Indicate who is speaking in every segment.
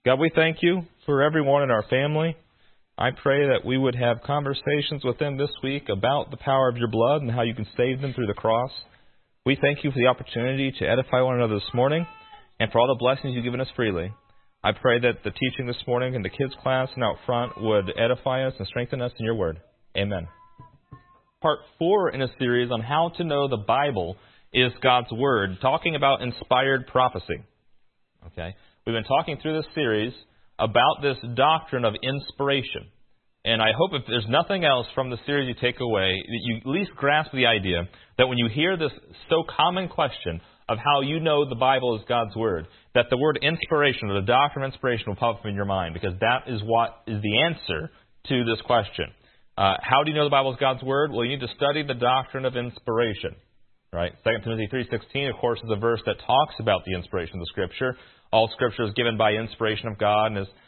Speaker 1: God, we thank you for everyone in our family. I pray that we would have conversations with them this week about the power of your blood and how you can save them through the cross. We thank you for the opportunity to edify one another this morning and for all the blessings you've given us freely. I pray that the teaching this morning in the kids' class and out front would edify us and strengthen us in your word. Amen. Part 4 in a series on how to know the Bible is God's Word, talking about inspired prophecy. Okay, we've been talking through this series about this doctrine of inspiration. And I hope if there's nothing else from the series you take away, that you at least grasp the idea that when you hear this so common question of how you know the Bible is God's Word, that the word inspiration or the doctrine of inspiration will pop up in your mind, because that is what is the answer to this question. How do you know the Bible is God's Word? Well, you need to study the doctrine of inspiration. Right? 2 Timothy 3:16, of course, is a verse that talks about the inspiration of the Scripture. All Scripture is given by inspiration of God and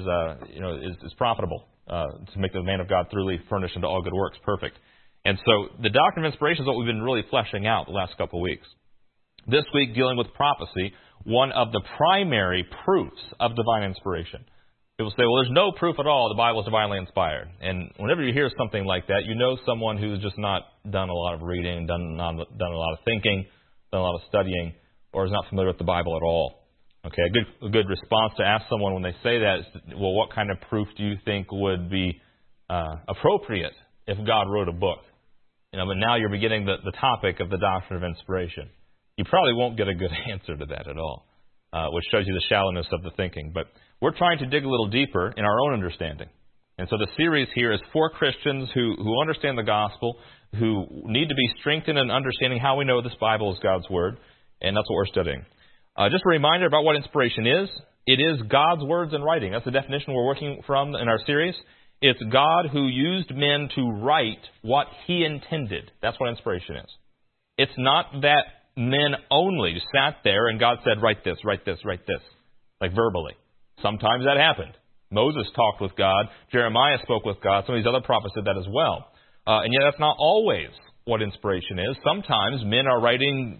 Speaker 1: is profitable to make the man of God thoroughly furnished into all good works, perfect. And so the doctrine of inspiration is what we've been really fleshing out the last couple of weeks. This week, dealing with prophecy, one of the primary proofs of divine inspiration. People say, well, there's no proof at all the Bible is divinely inspired. And whenever you hear something like that, you know someone who's just not done a lot of reading, done a lot of thinking, done a lot of studying, or is not familiar with the Bible at all. Okay, a good response to ask someone when they say that is, well, what kind of proof do you think would be appropriate if God wrote a book? But now you're beginning the topic of the doctrine of inspiration. You probably won't get a good answer to that at all, which shows you the shallowness of the thinking. But we're trying to dig a little deeper in our own understanding. And so the series here is for Christians who understand the gospel, who need to be strengthened in understanding how we know this Bible is God's Word, and that's what we're studying. Just a reminder about what inspiration is. It is God's words in writing. That's the definition we're working from in our series. It's God who used men to write what He intended. That's what inspiration is. It's not that men only sat there and God said, write this, write this, write this, like verbally. Sometimes that happened. Moses talked with God. Jeremiah spoke with God. Some of these other prophets did that as well. And yet that's not always what inspiration is. Sometimes men are writing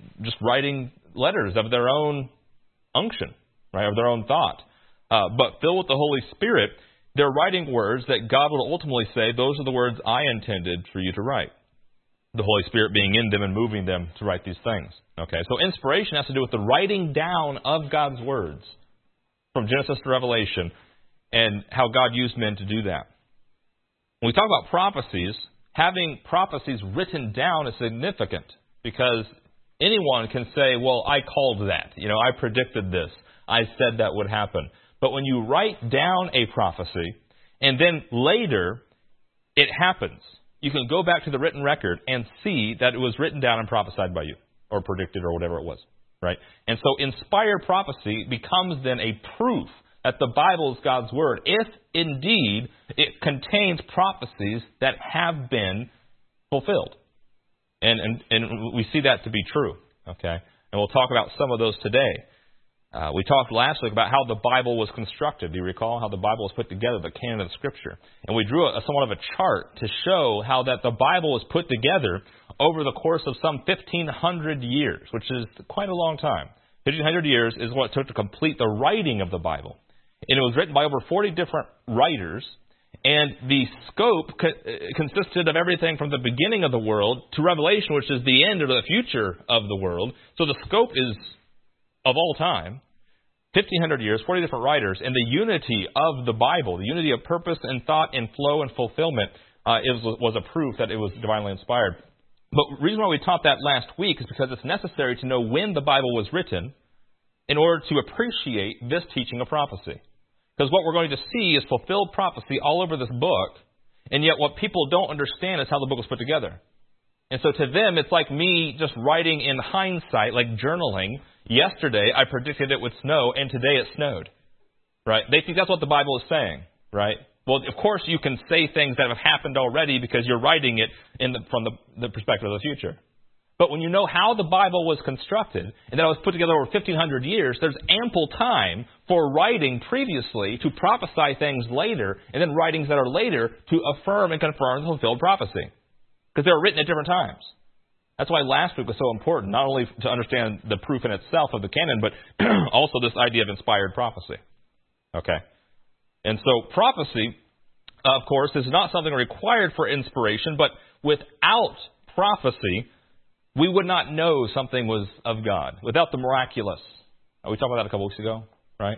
Speaker 1: letters of their own unction, right, of their own thought. But filled with the Holy Spirit, they're writing words that God will ultimately say, those are the words I intended for you to write. The Holy Spirit being in them and moving them to write these things. Okay, so inspiration has to do with the writing down of God's words from Genesis to Revelation, and how God used men to do that. When we talk about prophecies, having prophecies written down is significant, because anyone can say, well, I called that. I predicted this. I said that would happen. But when you write down a prophecy, and then later it happens, you can go back to the written record and see that it was written down and prophesied by you, or predicted, or whatever it was. Right? And so inspired prophecy becomes then a proof that the Bible is God's Word, if indeed it contains prophecies that have been fulfilled. And we see that to be true. Okay? And we'll talk about some of those today. We talked last week about how the Bible was constructed. Do you recall how the Bible was put together, the canon of Scripture? And we drew somewhat of a chart to show how that the Bible was put together over the course of some 1,500 years, which is quite a long time. 1,500 years is what it took to complete the writing of the Bible. And it was written by over 40 different writers, and the scope consisted of everything from the beginning of the world to Revelation, which is the end or the future of the world. So the scope is of all time. 1,500 years, 40 different writers, and the unity of the Bible, the unity of purpose and thought and flow and fulfillment was a proof that it was divinely inspired. But the reason why we taught that last week is because it's necessary to know when the Bible was written in order to appreciate this teaching of prophecy. Because what we're going to see is fulfilled prophecy all over this book, and yet what people don't understand is how the book was put together. And so to them, it's like me just writing in hindsight, like journaling. Yesterday, I predicted it would snow, and today it snowed. Right? They think that's what the Bible is saying. Right? Well, of course, you can say things that have happened already because you're writing it from the perspective of the future. But when you know how the Bible was constructed, and that it was put together over 1,500 years, there's ample time for writing previously to prophesy things later, and then writings that are later to affirm and confirm the fulfilled prophecy. Because they were written at different times. That's why last week was so important, not only to understand the proof in itself of the canon, but also this idea of inspired prophecy. Okay? And so prophecy, of course, is not something required for inspiration, but without prophecy, we would not know something was of God. Without the miraculous. We talked about that a couple weeks ago, right?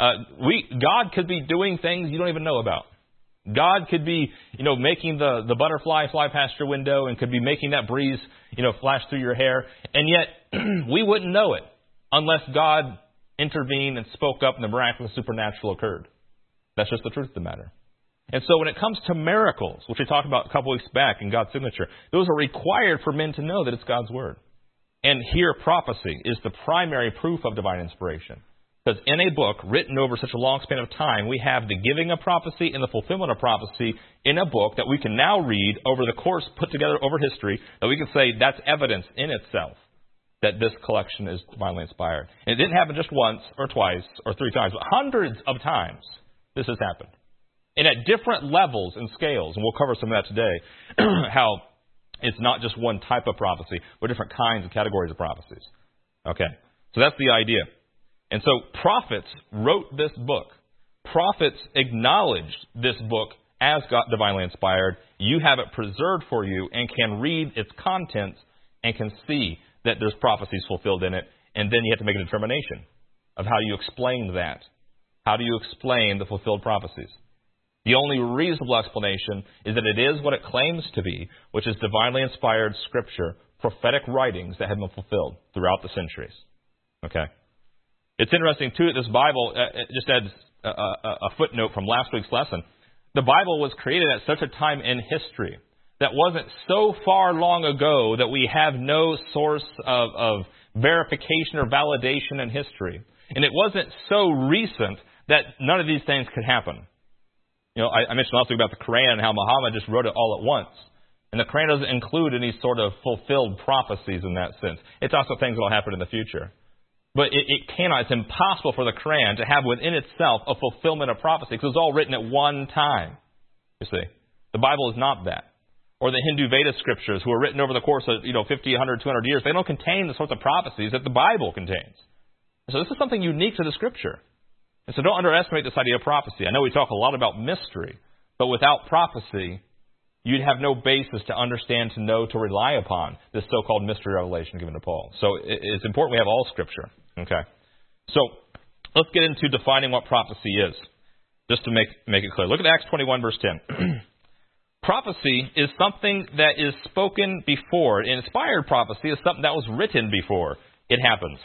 Speaker 1: God could be doing things you don't even know about. God could be, making the butterfly fly past your window and could be making that breeze, flash through your hair. And yet, we wouldn't know it unless God intervened and spoke up and the miraculous supernatural occurred. That's just the truth of the matter. And so when it comes to miracles, which we talked about a couple weeks back in God's signature, those are required for men to know that it's God's Word. And here, prophecy is the primary proof of divine inspiration. Because in a book written over such a long span of time, we have the giving of prophecy and the fulfillment of prophecy in a book that we can now read over the course put together over history, that we can say that's evidence in itself that this collection is divinely inspired. And it didn't happen just once or twice or three times, but hundreds of times this has happened. And at different levels and scales, and we'll cover some of that today, how it's not just one type of prophecy, but different kinds and categories of prophecies. Okay, so that's the idea. And so prophets wrote this book. Prophets acknowledged this book as God divinely inspired. You have it preserved for you and can read its contents and can see that there's prophecies fulfilled in it. And then you have to make a determination of how you explain that. How do you explain the fulfilled prophecies? The only reasonable explanation is that it is what it claims to be, which is divinely inspired scripture, prophetic writings that have been fulfilled throughout the centuries. Okay? It's interesting, too, that this Bible, just adds a footnote from last week's lesson. The Bible was created at such a time in history that wasn't so far long ago that we have no source of verification or validation in history. And it wasn't so recent that none of these things could happen. I mentioned last week about the Quran and how Muhammad just wrote it all at once. And the Quran doesn't include any sort of fulfilled prophecies in that sense. It's also things that will happen in the future. But it's impossible for the Quran to have within itself a fulfillment of prophecy because it's all written at one time. You see, the Bible is not that. Or the Hindu Veda scriptures, who are written over the course of 50, 100, 200 years, they don't contain the sorts of prophecies that the Bible contains. So this is something unique to the Scripture. And so don't underestimate this idea of prophecy. I know we talk a lot about mystery, but without prophecy, you'd have no basis to understand, to know, to rely upon this so-called mystery revelation given to Paul. So it's important we have all Scripture. Okay. So let's get into defining what prophecy is, just to make it clear. Look at Acts 21, verse 10. Prophecy is something that is spoken before. Inspired prophecy is something that was written before it happens.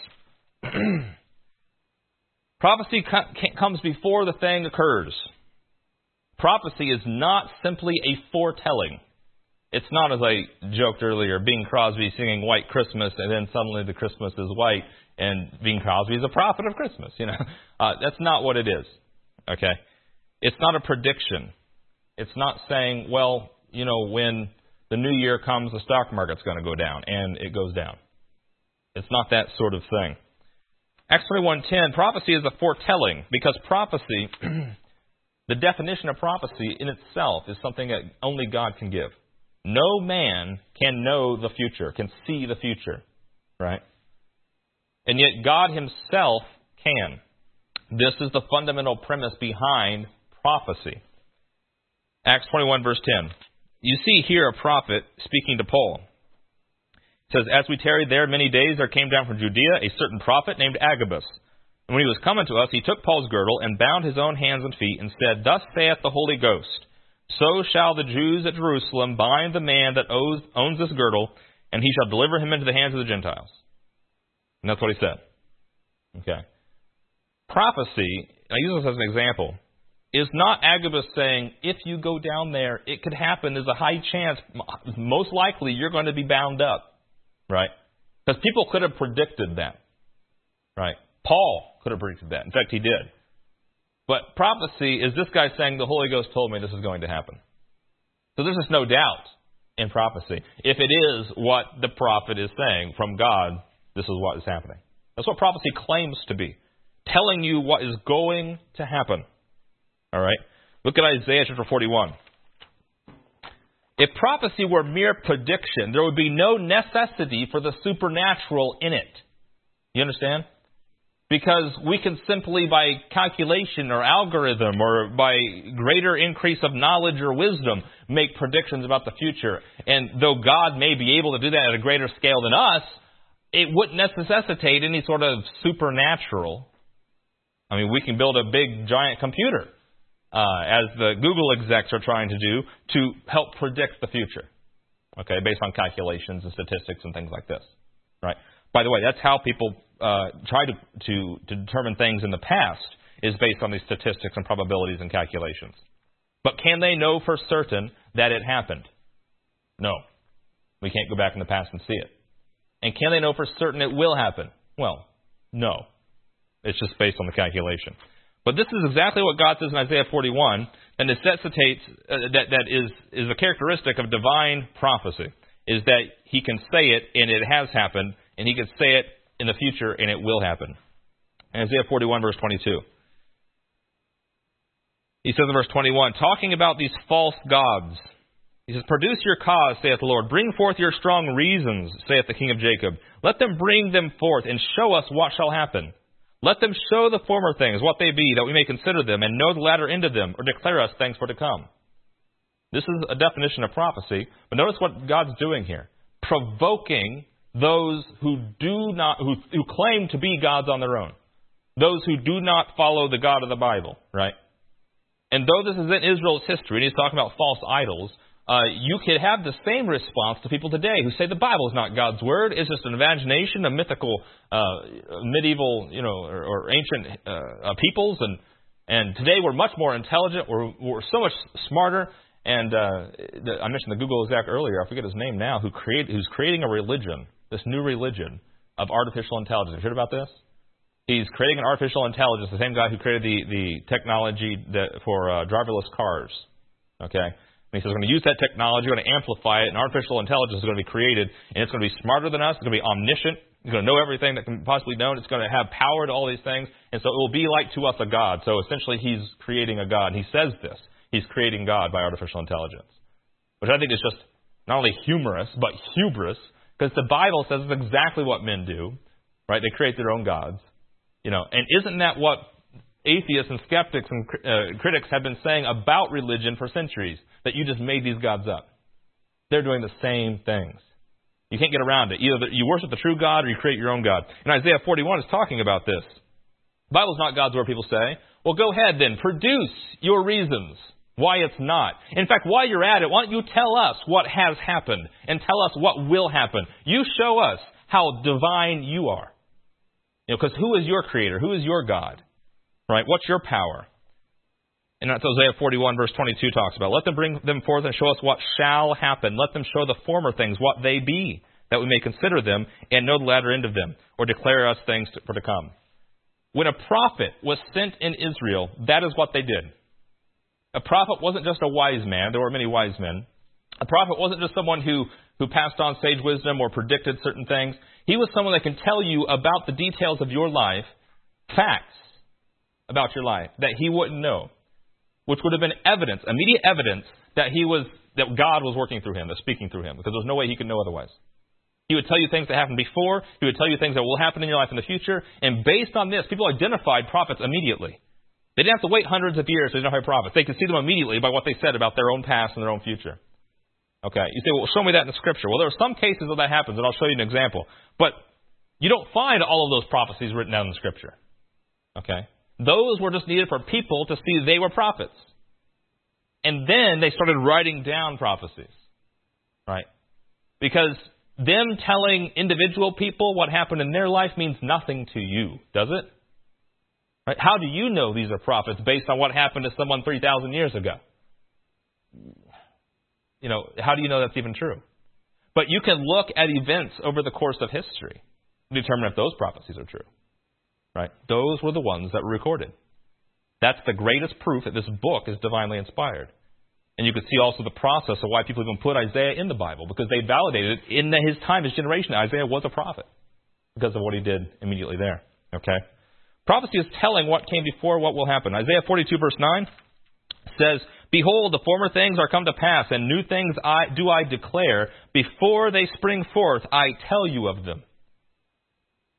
Speaker 1: Prophecy comes before the thing occurs. Prophecy is not simply a foretelling. It's not, as I joked earlier, Bing Crosby singing White Christmas, and then suddenly the Christmas is white, and Bing Crosby is a prophet of Christmas. That's not what it is. Okay? It's not a prediction. It's not saying, when the new year comes, the stock market's going to go down, and it goes down. It's not that sort of thing. Acts 21:10, prophecy is a foretelling, because prophecy, the definition of prophecy in itself is something that only God can give. No man can know the future, can see the future, right? And yet God himself can. This is the fundamental premise behind prophecy. Acts 21, verse 10. You see here a prophet speaking to Paul. It says, as we tarried there many days, there came down from Judea a certain prophet named Agabus. And when he was coming to us, he took Paul's girdle and bound his own hands and feet and said, thus saith the Holy Ghost, so shall the Jews at Jerusalem bind the man that owns this girdle, and he shall deliver him into the hands of the Gentiles. And that's what he said. Okay. Prophecy, I use this as an example, is not Agabus saying, if you go down there, it could happen. There's a high chance, most likely, you're going to be bound up. Right? Because people could have predicted that. Right? Paul could have predicted that. In fact, he did. But prophecy is this guy saying, the Holy Ghost told me this is going to happen. So there's just no doubt in prophecy. If it is what the prophet is saying from God, this is what is happening. That's what prophecy claims to be. Telling you what is going to happen. All right? Look at Isaiah chapter 41. If prophecy were mere prediction, there would be no necessity for the supernatural in it. You understand? because we can simply, by calculation or algorithm or by greater increase of knowledge or wisdom, make predictions about the future. And though God may be able to do that at a greater scale than us, it wouldn't necessitate any sort of supernatural. I mean, we can build a big, giant computer, as the Google execs are trying to do, to help predict the future, okay, based on calculations and statistics and things like this, right? By the way, that's how people try to determine things in the past, is based on these statistics and probabilities and calculations. But can they know for certain that it happened? No. We can't go back in the past and see it. And can they know for certain it will happen? Well, no. It's just based on the calculation. But this is exactly what God says in Isaiah 41, and necessitates, that is a characteristic of divine prophecy, is that He can say it and it has happened, and He can say it in the future and it will happen. In Isaiah 41, verse 22. He says in verse 21, talking about these false gods, He says, produce your cause, saith the Lord. Bring forth your strong reasons, saith the King of Jacob. Let them bring them forth, and show us what shall happen. Let them show the former things, what they be, that we may consider them, and know the latter end of them, or declare us things for to come. This is a definition of prophecy, but notice what God's doing here. Provoking those who claim to be gods on their own. Those who do not follow the God of the Bible, right? And though this is in Israel's history, and he's talking about false idols, you could have the same response to people today who say the Bible is not God's word. It's just an imagination of mythical, medieval, or ancient peoples. And today we're much more intelligent. We're so much smarter. And I mentioned the Google exec earlier. I forget his name now. Who's creating a religion, this new religion of artificial intelligence. You heard about this? He's creating an artificial intelligence. The same guy who created the technology for driverless cars. Okay. And he says, we're going to use that technology, we're going to amplify it, and artificial intelligence is going to be created, and it's going to be smarter than us, it's going to be omniscient, it's going to know everything that can possibly be known, it's going to have power to all these things, and so it will be like to us a God. So essentially he's creating a God, and he says this, he's creating God by artificial intelligence. Which I think is just not only humorous, but hubris, because the Bible says it's exactly what men do, right? They create their own gods, and isn't that what atheists and skeptics and critics have been saying about religion for centuries? That you just made these gods up. They're doing the same things. You can't get around it. Either you worship the true God or you create your own God. And Isaiah 41 is talking about this. The Bible's not God's word, people say. Well, go ahead then. Produce your reasons why it's not. In fact, while you're at it, why don't you tell us what has happened and tell us what will happen. You show us how divine you are. Because who is your creator? Who is your God? Right? What's your power? And that's Isaiah 41, verse 22 talks about. Let them bring them forth and show us what shall happen. Let them show the former things, what they be, that we may consider them and know the latter end of them, or declare us things for to come. When a prophet was sent in Israel, that is what they did. A prophet wasn't just a wise man. There were many wise men. A prophet wasn't just someone who passed on sage wisdom or predicted certain things. He was someone that can tell you about the details of your life, facts about your life, that he wouldn't know. Which would have been evidence, immediate evidence, that God was working through him, that speaking through him, because there's no way he could know otherwise. He would tell you things that happened before. He would tell you things that will happen in your life in the future. And based on this, people identified prophets immediately. They didn't have to wait hundreds of years to identify prophets. They could see them immediately by what they said about their own past and their own future. Okay, you say, well, show me that in the Scripture. Well, there are some cases where that happens, and I'll show you an example. But you don't find all of those prophecies written down in the Scripture. Okay? Those were just needed for people to see they were prophets. And then they started writing down prophecies. Right? Because them telling individual people what happened in their life means nothing to you, does it? Right? How do you know these are prophets based on what happened to someone 3,000 years ago? How do you know that's even true? But you can look at events over the course of history and determine if those prophecies are true. Right? Those were the ones that were recorded. That's the greatest proof that this book is divinely inspired. And you can see also the process of why people even put Isaiah in the Bible, because they validated it in his time, his generation. Isaiah was a prophet because of what he did immediately there. Okay? Prophecy is telling what came before, what will happen. Isaiah 42 verse 9 says, behold, the former things are come to pass, and new things I declare. Before they spring forth, I tell you of them.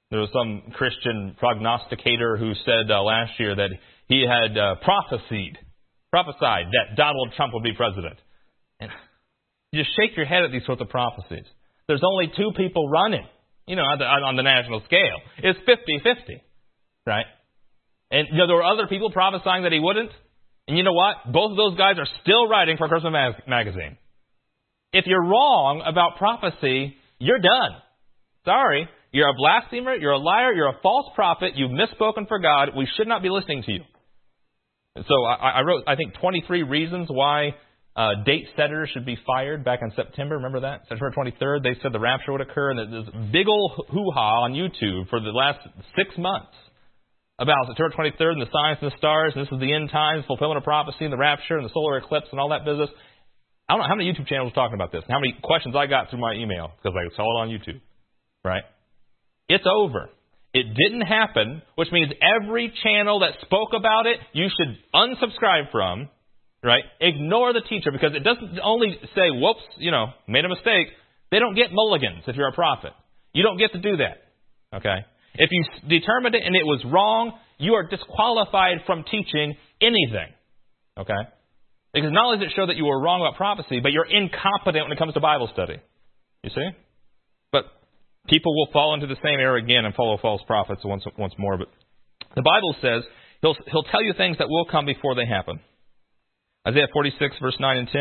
Speaker 1: There was some Christian prognosticator who said last year that he had prophesied that Donald Trump would be president. And you just shake your head at these sorts of prophecies. There's only two people running, on the national scale. It's 50-50, right? And, there were other people prophesying that he wouldn't. And you know what? Both of those guys are still writing for Christmas magazine. If you're wrong about prophecy, you're done. Sorry. You're a blasphemer. You're a liar. You're a false prophet. You've misspoken for God. We should not be listening to you. And so I wrote, I think, 23 reasons why date setters should be fired back in September. Remember that? September 23rd, they said the rapture would occur. And there's this big old hoo-ha on YouTube for the last 6 months about September 23rd and the signs and the stars. And this is the end times, fulfillment of prophecy and the rapture and the solar eclipse and all that business. I don't know how many YouTube channels are talking about this and how many questions I got through my email because I saw it on YouTube. Right? It's over. It didn't happen, which means every channel that spoke about it, you should unsubscribe from, right? Ignore the teacher because it doesn't only say, whoops, made a mistake. They don't get mulligans if you're a prophet. You don't get to do that, okay? If you determined it and it was wrong, you are disqualified from teaching anything, okay? Because not only does it show that you were wrong about prophecy, but you're incompetent when it comes to Bible study. You see? But people will fall into the same error again and follow false prophets once more. But the Bible says he'll tell you things that will come before they happen. Isaiah 46, verse 9 and 10.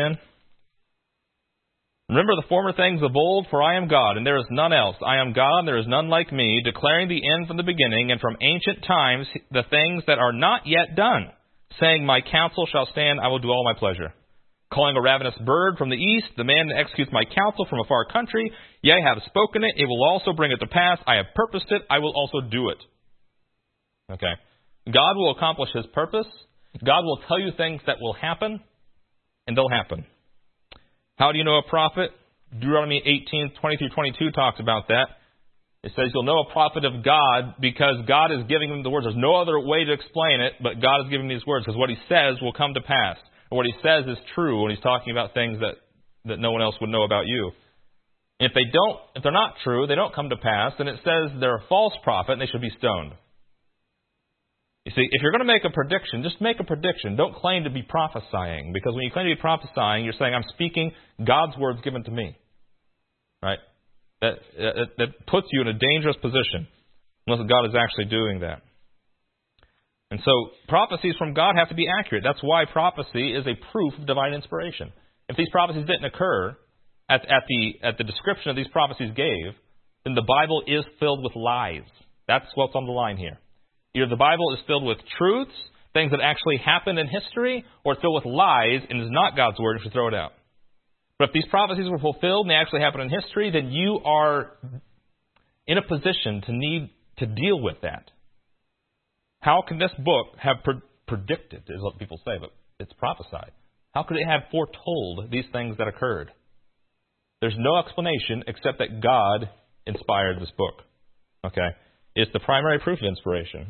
Speaker 1: Remember the former things of old, for I am God, and there is none else. I am God, and there is none like me, declaring the end from the beginning, and from ancient times the things that are not yet done, saying, my counsel shall stand, I will do all my pleasure. Calling a ravenous bird from the east, the man that executes my counsel from a far country. Yea, I have spoken it, it will also bring it to pass. I have purposed it, I will also do it. Okay. God will accomplish His purpose. God will tell you things that will happen, and they'll happen. How do you know a prophet? Deuteronomy 18:20-22 talks about that. It says you'll know a prophet of God because God is giving them the words. There's no other way to explain it, but God is giving these words because what He says will come to pass. What He says is true when He's talking about things that no one else would know about you. And if they're not true, they don't come to pass, then it says they're a false prophet and they should be stoned. You see, if you're going to make a prediction, just make a prediction. Don't claim to be prophesying, because when you claim to be prophesying, you're saying, I'm speaking God's words given to me. Right? That puts you in a dangerous position, unless God is actually doing that. And so prophecies from God have to be accurate. That's why prophecy is a proof of divine inspiration. If these prophecies didn't occur at the description of these prophecies gave, then the Bible is filled with lies. That's what's on the line here. Either the Bible is filled with truths, things that actually happened in history, or it's filled with lies and is not God's word and should throw it out. But if these prophecies were fulfilled and they actually happened in history, then you are in a position to need to deal with that. How can this book have predicted, is what people say, but it's prophesied. How could it have foretold these things that occurred? There's no explanation except that God inspired this book. Okay? It's the primary proof of inspiration.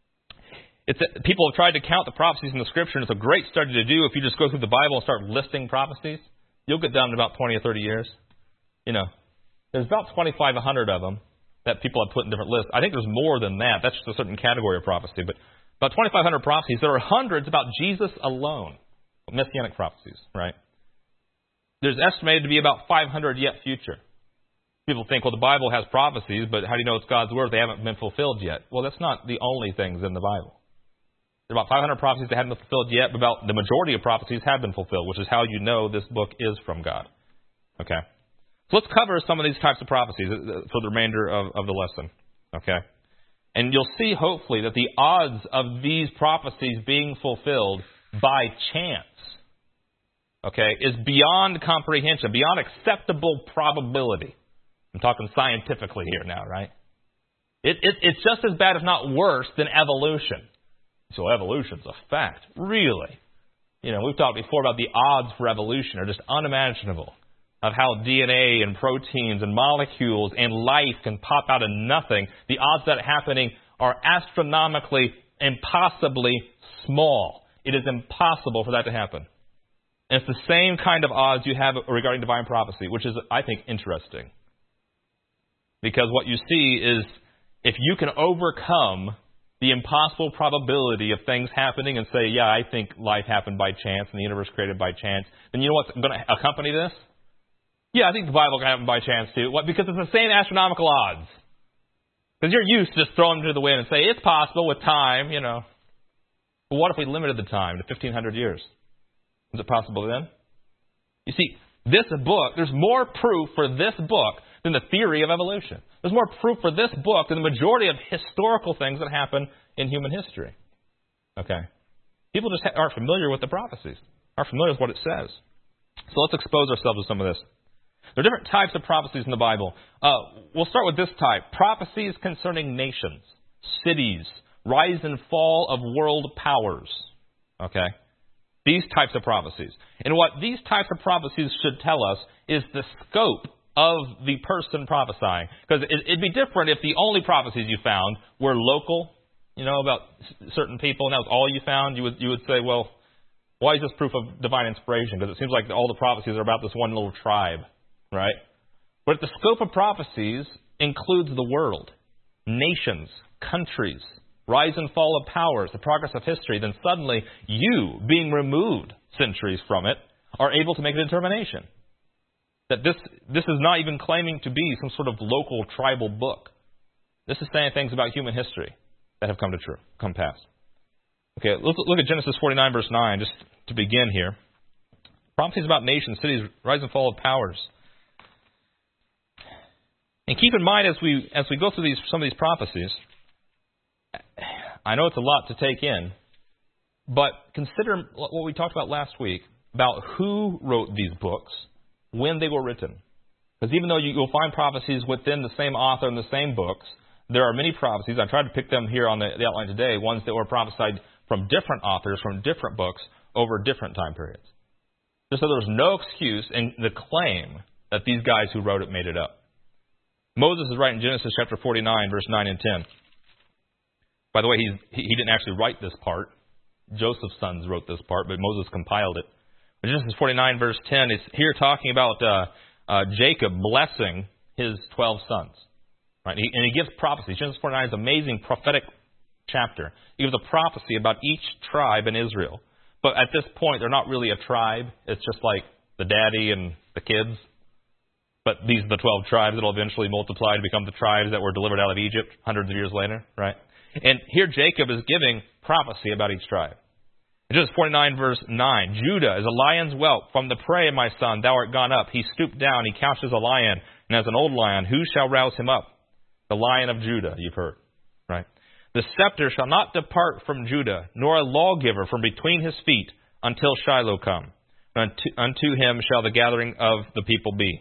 Speaker 1: People have tried to count the prophecies in the Scripture, and it's a great study to do if you just go through the Bible and start listing prophecies. You'll get done in about 20 or 30 years. There's about 2,500 of them that people have put in different lists. I think there's more than that. That's just a certain category of prophecy. But about 2,500 prophecies. There are hundreds about Jesus alone. Messianic prophecies, right? There's estimated to be about 500 yet future. People think, well, the Bible has prophecies, but how do you know it's God's word? They haven't been fulfilled yet. Well, that's not the only things in the Bible. There are about 500 prophecies that haven't been fulfilled yet, but about the majority of prophecies have been fulfilled, which is how you know this book is from God. Okay? So let's cover some of these types of prophecies for the remainder of the lesson. Okay? And you'll see, hopefully, that the odds of these prophecies being fulfilled by chance, okay, is beyond comprehension, beyond acceptable probability. I'm talking scientifically here now, right? It's just as bad, if not worse, than evolution. So evolution's a fact. Really? We've talked before about the odds for evolution are just unimaginable, of how DNA and proteins and molecules and life can pop out of nothing. The odds of that happening are astronomically, impossibly small. It is impossible for that to happen. And it's the same kind of odds you have regarding divine prophecy, which is, I think, interesting. Because what you see is if you can overcome the impossible probability of things happening and say, yeah, I think life happened by chance and the universe created by chance, then you know what's going to accompany this? Yeah, I think the Bible can happen by chance too. What? Because it's the same astronomical odds. Because you're used to just throwing them to the wind and say, it's possible with time, you know. But what if we limited the time to 1,500 years? Is it possible then? You see, this book, there's more proof for this book than the theory of evolution. There's more proof for this book than the majority of historical things that happen in human history. Okay? People just aren't familiar with the prophecies, aren't familiar with what it says. So let's expose ourselves to some of this. There are different types of prophecies in the Bible. We'll start with this type. Prophecies concerning nations, cities, rise and fall of world powers. Okay? These types of prophecies. And what these types of prophecies should tell us is the scope of the person prophesying. Because it'd be different if the only prophecies you found were local, you know, about certain people, and that was all you found. You would say, well, why is this proof of divine inspiration? Because it seems like all the prophecies are about this one little tribe, right? But if the scope of prophecies includes the world, nations, countries, rise and fall of powers, the progress of history, then suddenly you, being removed centuries from it, are able to make a determination. That this is not even claiming to be some sort of local tribal book. This is saying things about human history that have come past. Okay, let's look at Genesis 49, verse 9, just to begin here. Prophecies about nations, cities, rise and fall of powers. And keep in mind as we go through some of these prophecies, I know it's a lot to take in, but consider what we talked about last week about who wrote these books, when they were written. Because even though you'll find prophecies within the same author in the same books, there are many prophecies. I tried to pick them here on the outline today, ones that were prophesied from different authors, from different books, over different time periods. Just so there's no excuse in the claim that these guys who wrote it made it up. Moses is writing Genesis chapter 49, verse 9 and 10. By the way, he didn't actually write this part. Joseph's sons wrote this part, but Moses compiled it. But Genesis 49, verse 10 is here talking about Jacob blessing his 12 sons. Right? And he gives prophecies. Genesis 49 is an amazing prophetic chapter. He gives a prophecy about each tribe in Israel. But at this point, they're not really a tribe. It's just like the daddy and the kids. But these are the 12 tribes that will eventually multiply to become the tribes that were delivered out of Egypt hundreds of years later. Right? And here Jacob is giving prophecy about each tribe. In Genesis 49, verse 9, Judah is a lion's whelp. From the prey, my son, thou art gone up. He stooped down, he couched as a lion, and as an old lion, who shall rouse him up? The Lion of Judah, you've heard. Right? The scepter shall not depart from Judah, nor a lawgiver from between his feet, until Shiloh come. Unto him shall the gathering of the people be.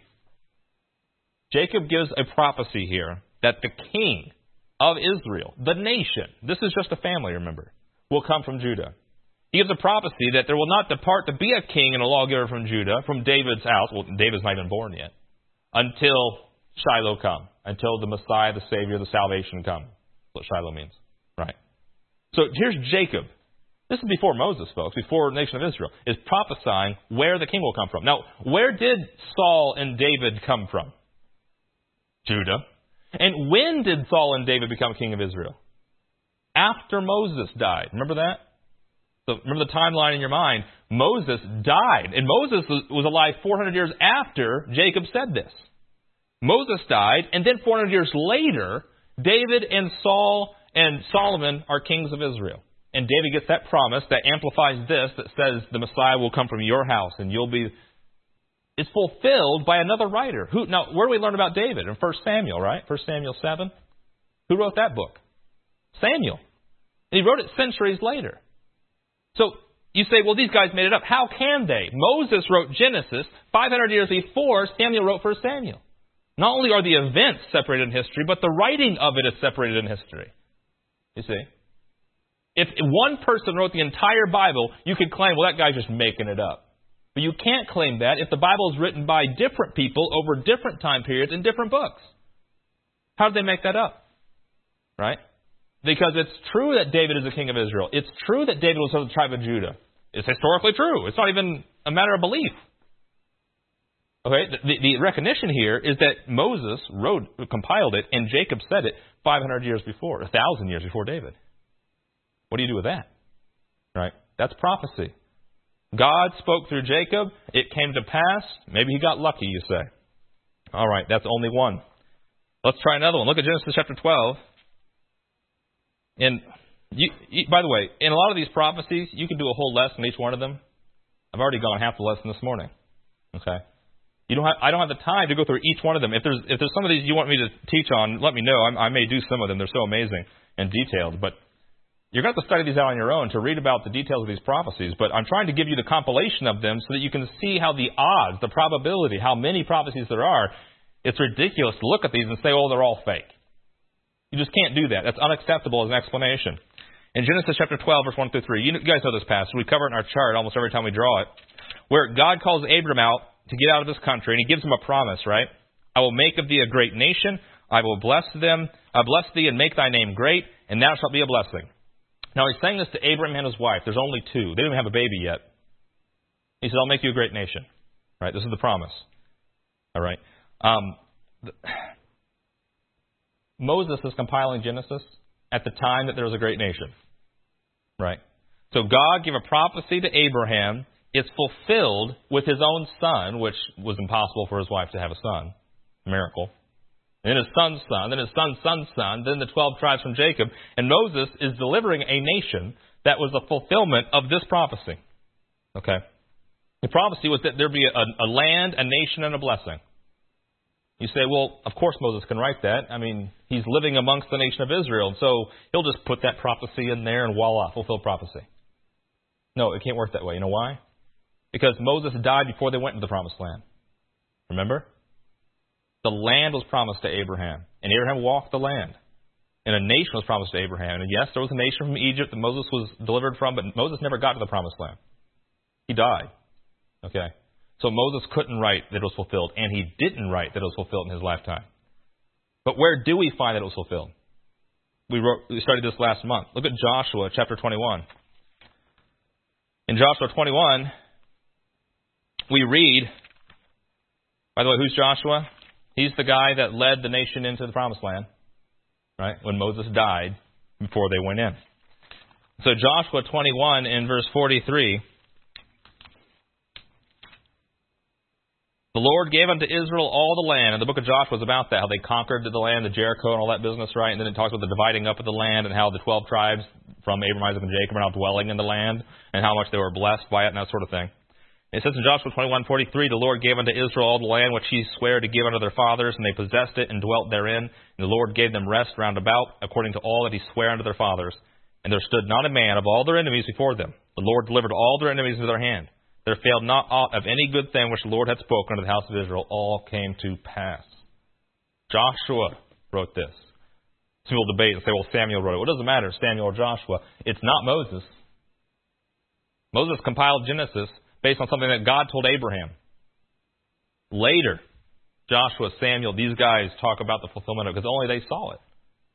Speaker 1: Jacob gives a prophecy here that the king of Israel, the nation, this is just a family, remember, will come from Judah. He gives a prophecy that there will not depart to be a king and a lawgiver from Judah, from David's house. Well, David's not even born yet. Until Shiloh come. Until the Messiah, the Savior, the salvation come. That's what Shiloh means. Right? So here's Jacob. This is before Moses, folks, before the nation of Israel, is prophesying where the king will come from. Now, where did Saul and David come from? Judah. And when did Saul and David become king of Israel? After Moses died. Remember that? So remember the timeline in your mind. Moses died. And Moses was alive 400 years after Jacob said this. Moses died, and then 400 years later, David and Saul and Solomon are kings of Israel. And David gets that promise that amplifies this, that says the Messiah will come from your house, and you'll be... It's fulfilled by another writer. Now, where do we learn about David? In 1 Samuel, right? 1 Samuel 7. Who wrote that book? Samuel. And he wrote it centuries later. So you say, well, these guys made it up. How can they? Moses wrote Genesis 500 years before Samuel wrote 1 Samuel. Not only are the events separated in history, but the writing of it is separated in history. You see? If one person wrote the entire Bible, you could claim, well, that guy's just making it up. But you can't claim that if the Bible is written by different people over different time periods in different books. How did they make that up? Right? Because it's true that David is the king of Israel. It's true that David was of the tribe of Judah. It's historically true. It's not even a matter of belief. Okay, the recognition here is that Moses compiled it, and Jacob said it 500 years before, 1,000 years before David. What do you do with that? Right? That's prophecy. God spoke through Jacob. It came to pass. Maybe he got lucky, you say. All right, that's only one. Let's try another one. Look at Genesis chapter 12. And by the way, in a lot of these prophecies, you can do a whole lesson, each one of them. I've already gone half the lesson this morning. Okay? I don't have the time to go through each one of them. If there's some of these you want me to teach on, let me know. I may do some of them. They're so amazing and detailed. But you're going to have to study these out on your own to read about the details of these prophecies. But I'm trying to give you the compilation of them so that you can see how the odds, the probability, how many prophecies there are. It's ridiculous to look at these and say, oh, they're all fake. You just can't do that. That's unacceptable as an explanation. In Genesis chapter 12, verse 1 through 3, you guys know this passage. We cover it in our chart almost every time we draw it, where God calls Abram out to get out of this country, and he gives him a promise, right? I will make of thee a great nation. I will bless thee and make thy name great, and thou shalt be a blessing. Now, he's saying this to Abram and his wife. There's only two. They didn't even have a baby yet. He said, I'll make you a great nation. Right? This is the promise. All right? Moses is compiling Genesis at the time that there was a great nation. Right? So God gave a prophecy to Abraham. It's fulfilled with his own son, which was impossible for his wife to have a son. Miracle. And then his son's son, then his son's son's son, then the 12 tribes from Jacob. And Moses is delivering a nation that was the fulfillment of this prophecy. Okay? The prophecy was that there'd be a land, a nation, and a blessing. You say, well, of course Moses can write that. I mean, he's living amongst the nation of Israel, so he'll just put that prophecy in there and voila, fulfill prophecy. No, it can't work that way. You know why? Because Moses died before they went into the promised land. Remember? The land was promised to Abraham, and Abraham walked the land. And a nation was promised to Abraham. And yes, there was a nation from Egypt that Moses was delivered from, but Moses never got to the promised land. He died. Okay? So Moses couldn't write that it was fulfilled, and he didn't write that it was fulfilled in his lifetime. But where do we find that it was fulfilled? We studied this last month. Look at Joshua chapter 21. In Joshua 21, we read, by the way, who's Joshua? He's the guy that led the nation into the promised land, right? When Moses died before they went in. So Joshua 21 in verse 43, the Lord gave unto Israel all the land. And the book of Joshua is about that, how they conquered the land, the Jericho and all that business, right? And then it talks about the dividing up of the land and how the 12 tribes from Abraham, Isaac, and Jacob are now dwelling in the land and how much they were blessed by it and that sort of thing. It says in Joshua 21:43, the Lord gave unto Israel all the land which he sware to give unto their fathers, and they possessed it and dwelt therein. And the Lord gave them rest round about, according to all that he sware unto their fathers. And there stood not a man of all their enemies before them. The Lord delivered all their enemies into their hand. There failed not aught of any good thing which the Lord had spoken unto the house of Israel. All came to pass. Joshua wrote this. Some people debate and say, well, Samuel wrote it. Well, it doesn't matter, Samuel or Joshua. It's not Moses. Moses compiled Genesis based on something that God told Abraham. Later, Joshua, Samuel, these guys talk about the fulfillment of it because only they saw it.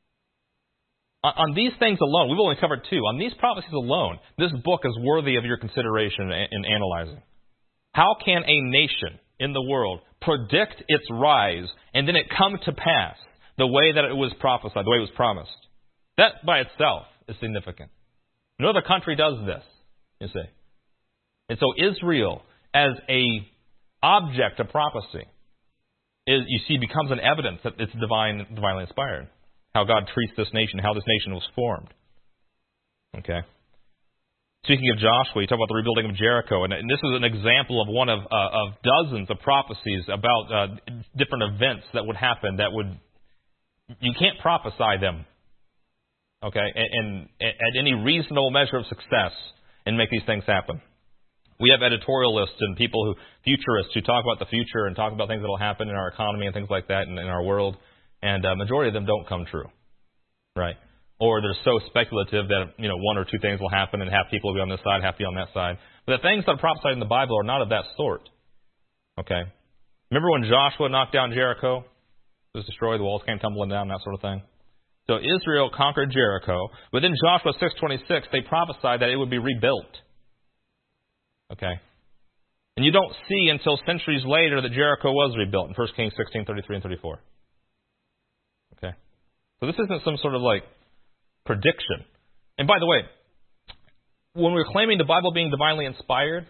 Speaker 1: On these things alone, we've only covered two. On these prophecies alone, this book is worthy of your consideration in analyzing. How can a nation in the world predict its rise and then it come to pass the way that it was prophesied, the way it was promised? That by itself is significant. No other country does this, you see. And so Israel, as a object of prophecy, becomes an evidence that it's divinely inspired. How God treats this nation, how this nation was formed. Okay. Speaking of Joshua, you talk about the rebuilding of Jericho, and this is an example of one of dozens of prophecies about different events that would happen you can't prophesy them. Okay, and at any reasonable measure of success and make these things happen. We have editorialists and futurists who talk about the future and talk about things that will happen in our economy and things like that and in our world. And a majority of them don't come true, right? Or they're so speculative that, one or two things will happen and half people will be on this side, half be on that side. But the things that are prophesied in the Bible are not of that sort, okay? Remember when Joshua knocked down Jericho? It was destroyed, the walls came tumbling down, that sort of thing. So Israel conquered Jericho. But in Joshua 6:26, they prophesied that it would be rebuilt. Okay? And you don't see until centuries later that Jericho was rebuilt in 1 Kings 16, 33 and 34. Okay? So this isn't some sort of like prediction. And by the way, when we're claiming the Bible being divinely inspired,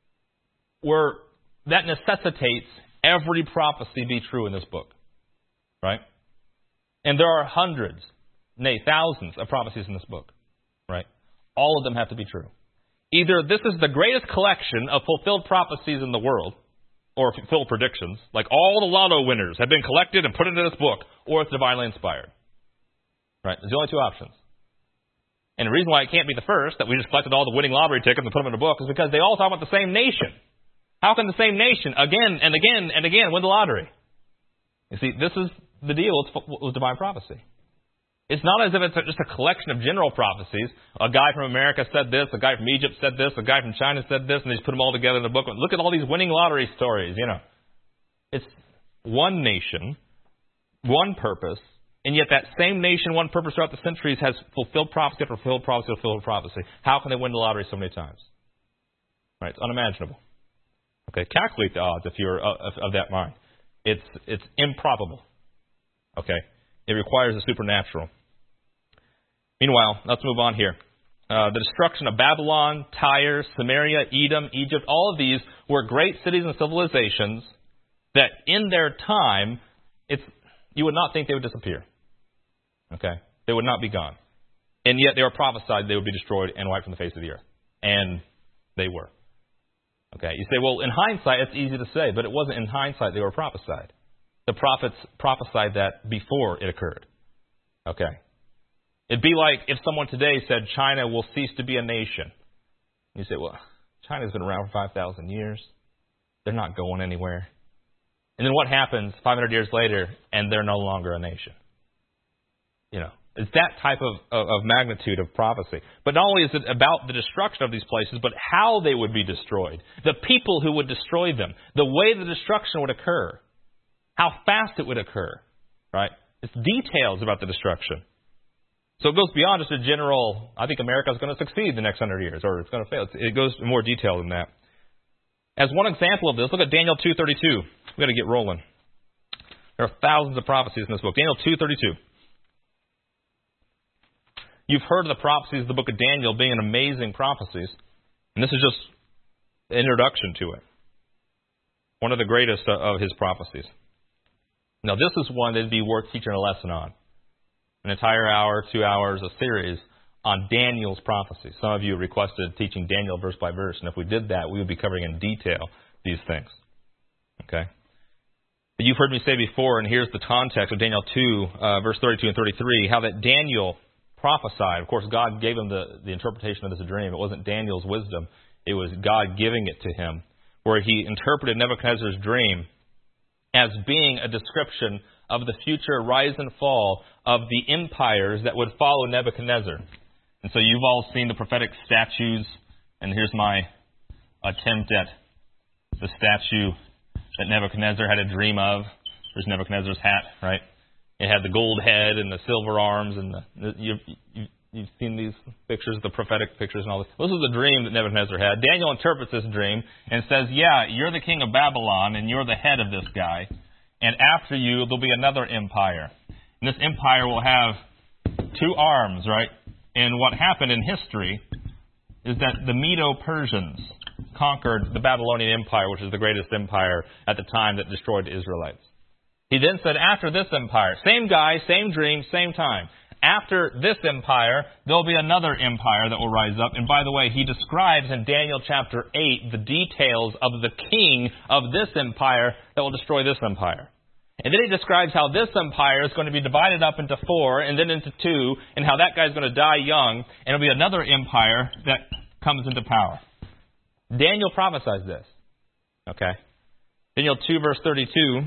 Speaker 1: that necessitates every prophecy be true in this book. Right? And there are hundreds, nay, thousands of prophecies in this book. Right? All of them have to be true. Either this is the greatest collection of fulfilled prophecies in the world, or fulfilled predictions, like all the lotto winners have been collected and put into this book, or it's divinely inspired. Right? There's the only two options. And the reason why it can't be the first, that we just collected all the winning lottery tickets and put them in a book, is because they all talk about the same nation. How can the same nation again and again and again win the lottery? You see, this is the deal with divine prophecy. It's not as if it's just a collection of general prophecies. A guy from America said this, a guy from Egypt said this, a guy from China said this, and they just put them all together in a book. Look at all these winning lottery stories, you know. It's one nation, one purpose, and yet that same nation, one purpose throughout the centuries has fulfilled prophecy after fulfilled prophecy after fulfilled prophecy. How can they win the lottery so many times? Right? It's unimaginable. Okay, calculate the odds if you're of that mind. It's improbable. Okay? It requires the supernatural. Meanwhile, let's move on here. The destruction of Babylon, Tyre, Samaria, Edom, Egypt, all of these were great cities and civilizations that in their time, you would not think they would disappear. Okay? They would not be gone. And yet they were prophesied they would be destroyed and wiped from the face of the earth. And they were. Okay? You say, well, in hindsight, it's easy to say, but it wasn't in hindsight they were prophesied. The prophets prophesied that before it occurred. Okay? It'd be like if someone today said China will cease to be a nation. You say, well, China's been around for 5,000 years. They're not going anywhere. And then what happens 500 years later and they're no longer a nation? You know, it's that type of magnitude of prophecy. But not only is it about the destruction of these places, but how they would be destroyed. The people who would destroy them. The way the destruction would occur. How fast it would occur. Right? It's details about the destruction. So it goes beyond just a general, I think America is going to succeed the next 100 years, or it's going to fail. It goes in more detail than that. As one example of this, look at Daniel 2:32. We've got to get rolling. There are thousands of prophecies in this book. Daniel 2:32. You've heard of the prophecies of the book of Daniel being an amazing prophecies. And this is just an introduction to it. One of the greatest of his prophecies. Now this is one that would be worth teaching a lesson on. An entire hour, 2 hours, a series on Daniel's prophecy. Some of you requested teaching Daniel verse by verse, and if we did that, we would be covering in detail these things. Okay? But you've heard me say before, and here's the context of Daniel 2, verse 32 and 33, how that Daniel prophesied. Of course, God gave him the interpretation of this dream. It wasn't Daniel's wisdom. It was God giving it to him, where he interpreted Nebuchadnezzar's dream as being a description of the future rise and fall of the empires that would follow Nebuchadnezzar. And so you've all seen the prophetic statues, and here's my attempt at the statue that Nebuchadnezzar had a dream of. There's Nebuchadnezzar's hat, right? It had the gold head and the silver arms, and you've seen these pictures, the prophetic pictures and all this. This is the dream that Nebuchadnezzar had. Daniel interprets this dream and says, yeah, you're the king of Babylon, and you're the head of this guy. And after you, there'll be another empire. And this empire will have two arms, right? And what happened in history is that the Medo-Persians conquered the Babylonian Empire, which is the greatest empire at the time that destroyed the Israelites. He then said, after this empire, same guy, same dream, same time. After this empire, there'll be another empire that will rise up. And by the way, he describes in Daniel chapter 8 the details of the king of this empire that will destroy this empire. And then he describes how this empire is going to be divided up into 4 and then into 2, and how that guy's going to die young, and it'll be another empire that comes into power. Daniel prophesies this. Okay? Daniel 2 verse 32.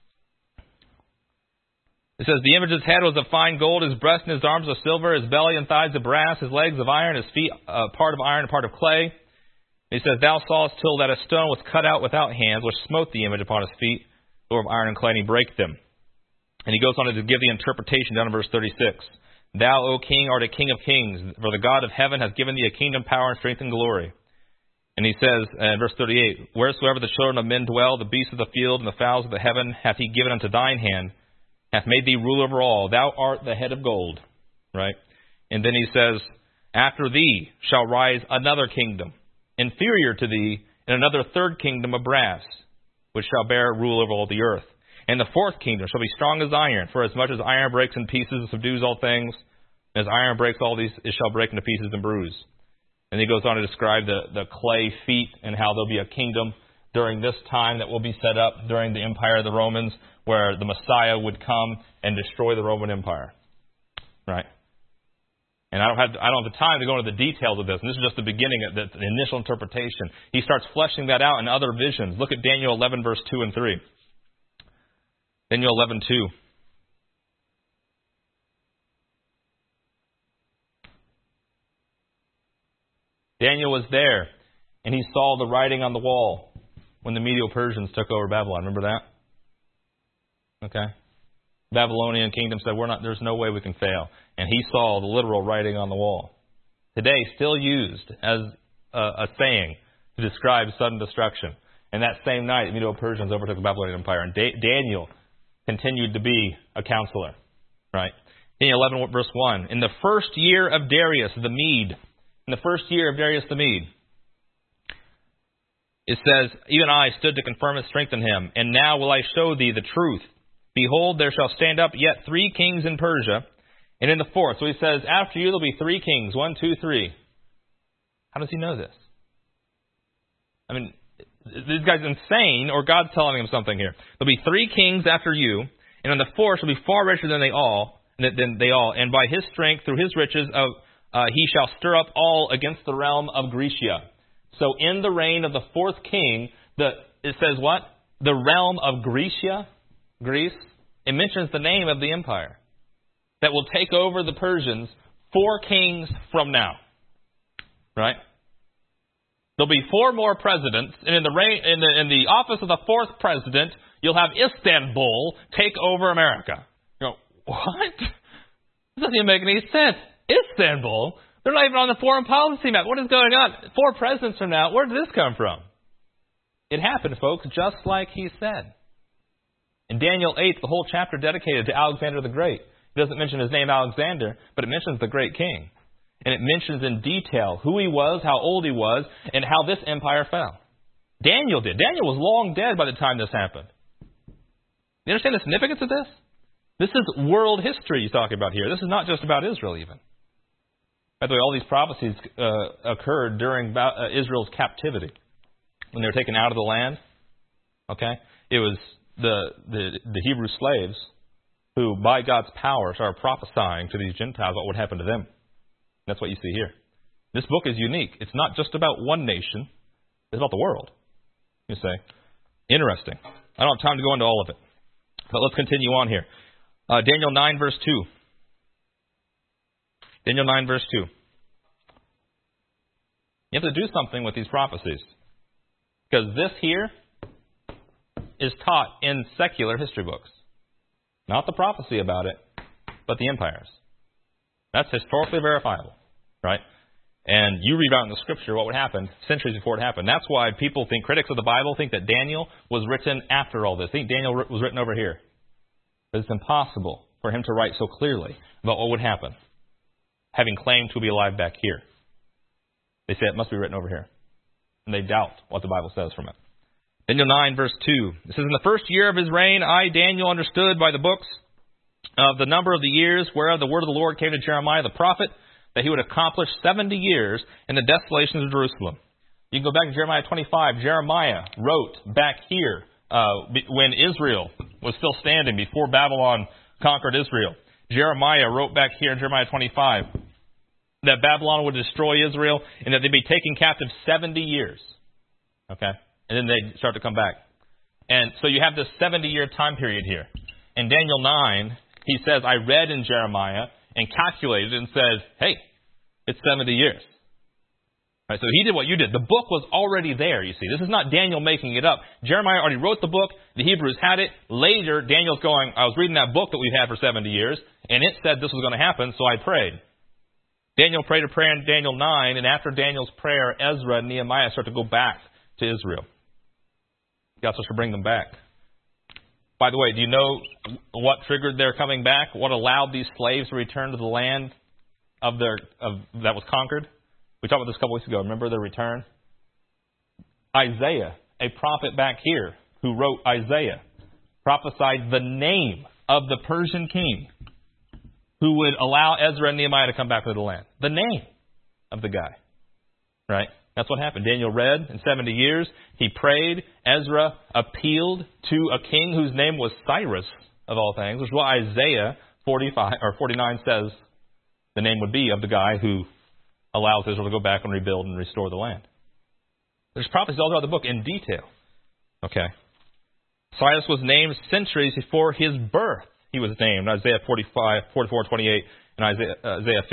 Speaker 1: It says, the image of his head was of fine gold, his breast and his arms of silver, his belly and thighs of brass, his legs of iron, his feet part of iron and part of clay. He says, thou sawest till that a stone was cut out without hands, which smote the image upon his feet, of iron and clay, and he brake them. And he goes on to give the interpretation down in verse 36. Thou, O king, art a king of kings, for the God of heaven has given thee a kingdom, power, and strength, and glory. And he says in verse 38, wheresoever the children of men dwell, the beasts of the field and the fowls of the heaven hath he given unto thine hand, hath made thee ruler over all. Thou art the head of gold. Right? And then he says, after thee shall rise another kingdom, inferior to thee, and another third kingdom of brass, which shall bear rule over all the earth. And the fourth kingdom shall be strong as iron, for as much as iron breaks in pieces and subdues all things, as iron breaks all these, it shall break into pieces and bruise. And he goes on to describe the clay feet and how there'll be a kingdom during this time that will be set up during the empire of the Romans, where the Messiah would come and destroy the Roman Empire. Right? And I don't have the time to go into the details of this. And this is just the beginning of the initial interpretation. He starts fleshing that out in other visions. Look at Daniel 11, verse 2 and 3. Daniel 11:2. Daniel was there, and he saw the writing on the wall when the Medo-Persians took over Babylon. Remember that? Okay. Babylonian kingdom said, there's no way we can fail. And he saw the literal writing on the wall. Today, still used as a saying to describe sudden destruction. And that same night, the Medo-Persians overtook the Babylonian Empire. And Daniel continued to be a counselor. Right? Daniel 11, verse 1. In the first year of Darius the Mede, in the first year of Darius the Mede, it says, even I stood to confirm and strengthen him, and now will I show thee the truth. Behold, there shall stand up yet 3 kings in Persia, and in the fourth. So he says, after you there'll be 3 kings. 1, 2, 3. How does he know this? I mean, this guy's insane, or God's telling him something here. There'll be 3 kings after you, and in the fourth shall be far richer than they all, and by his strength, through his riches, he shall stir up all against the realm of Grecia. So in the reign of the fourth king, it says what? The realm of Grecia, Greece. It mentions the name of the empire that will take over the Persians 4 kings from now. Right? There'll be 4 more presidents, and in the office of the 4th president, you'll have Istanbul take over America. You go, what? This doesn't even make any sense. Istanbul? They're not even on the foreign policy map. What is going on? 4 presidents from now. Where did this come from? It happened, folks, just like he said. In Daniel 8, the whole chapter dedicated to Alexander the Great. It doesn't mention his name Alexander, but it mentions the great king. And it mentions in detail who he was, how old he was, and how this empire fell. Daniel did. Daniel was long dead by the time this happened. You understand the significance of this? This is world history he's talking about here. This is not just about Israel even. By the way, all these prophecies occurred during Israel's captivity. When they were taken out of the land. Okay? It was the Hebrew slaves who, by God's power, started prophesying to these Gentiles what would happen to them. That's what you see here. This book is unique. It's not just about one nation. It's about the world. You say, interesting. I don't have time to go into all of it. But let's continue on here. Daniel 9, verse 2. Daniel 9, verse 2. You have to do something with these prophecies. Because this here is taught in secular history books. Not the prophecy about it, but the empires. That's historically verifiable, right? And you read out in the Scripture what would happen centuries before it happened. That's why people think, critics of the Bible think that Daniel was written after all this. They think Daniel was written over here. But it's impossible for him to write so clearly about what would happen, having claimed to be alive back here. They say it must be written over here. And they doubt what the Bible says from it. Daniel 9, verse 2. It says, in the first year of his reign, I, Daniel, understood by the books of the number of the years whereof the word of the Lord came to Jeremiah the prophet, that he would accomplish 70 years in the desolations of Jerusalem. You can go back to Jeremiah 25. Jeremiah wrote back here when Israel was still standing before Babylon conquered Israel. Jeremiah wrote back here in Jeremiah 25 that Babylon would destroy Israel and that they'd be taken captive 70 years. Okay? And then they'd start to come back. And so you have this 70-year time period here. In Daniel 9, he says, I read in Jeremiah and calculated and said, hey, it's 70 years. Right, so he did what you did. The book was already there, you see. This is not Daniel making it up. Jeremiah already wrote the book. The Hebrews had it. Later, Daniel's going, I was reading that book that we've had for 70 years, and it said this was going to happen, so I prayed. Daniel prayed a prayer in Daniel 9, and after Daniel's prayer, Ezra and Nehemiah start to go back to Israel. God starts to bring them back. By the way, do you know what triggered their coming back? What allowed these slaves to return to the land that was conquered? We talked about this a couple weeks ago. Remember their return? Isaiah, a prophet back here who wrote Isaiah, prophesied the name of the Persian king who would allow Ezra and Nehemiah to come back to the land. The name of the guy. Right? That's what happened. Daniel read in 70 years. He prayed. Ezra appealed to a king whose name was Cyrus, of all things, which is what Isaiah 49 says the name would be of the guy who allows Israel to go back and rebuild and restore the land. There's prophecies all throughout the book in detail. Okay. Cyrus was named centuries before his birth. He was named Isaiah 44:28, and Isaiah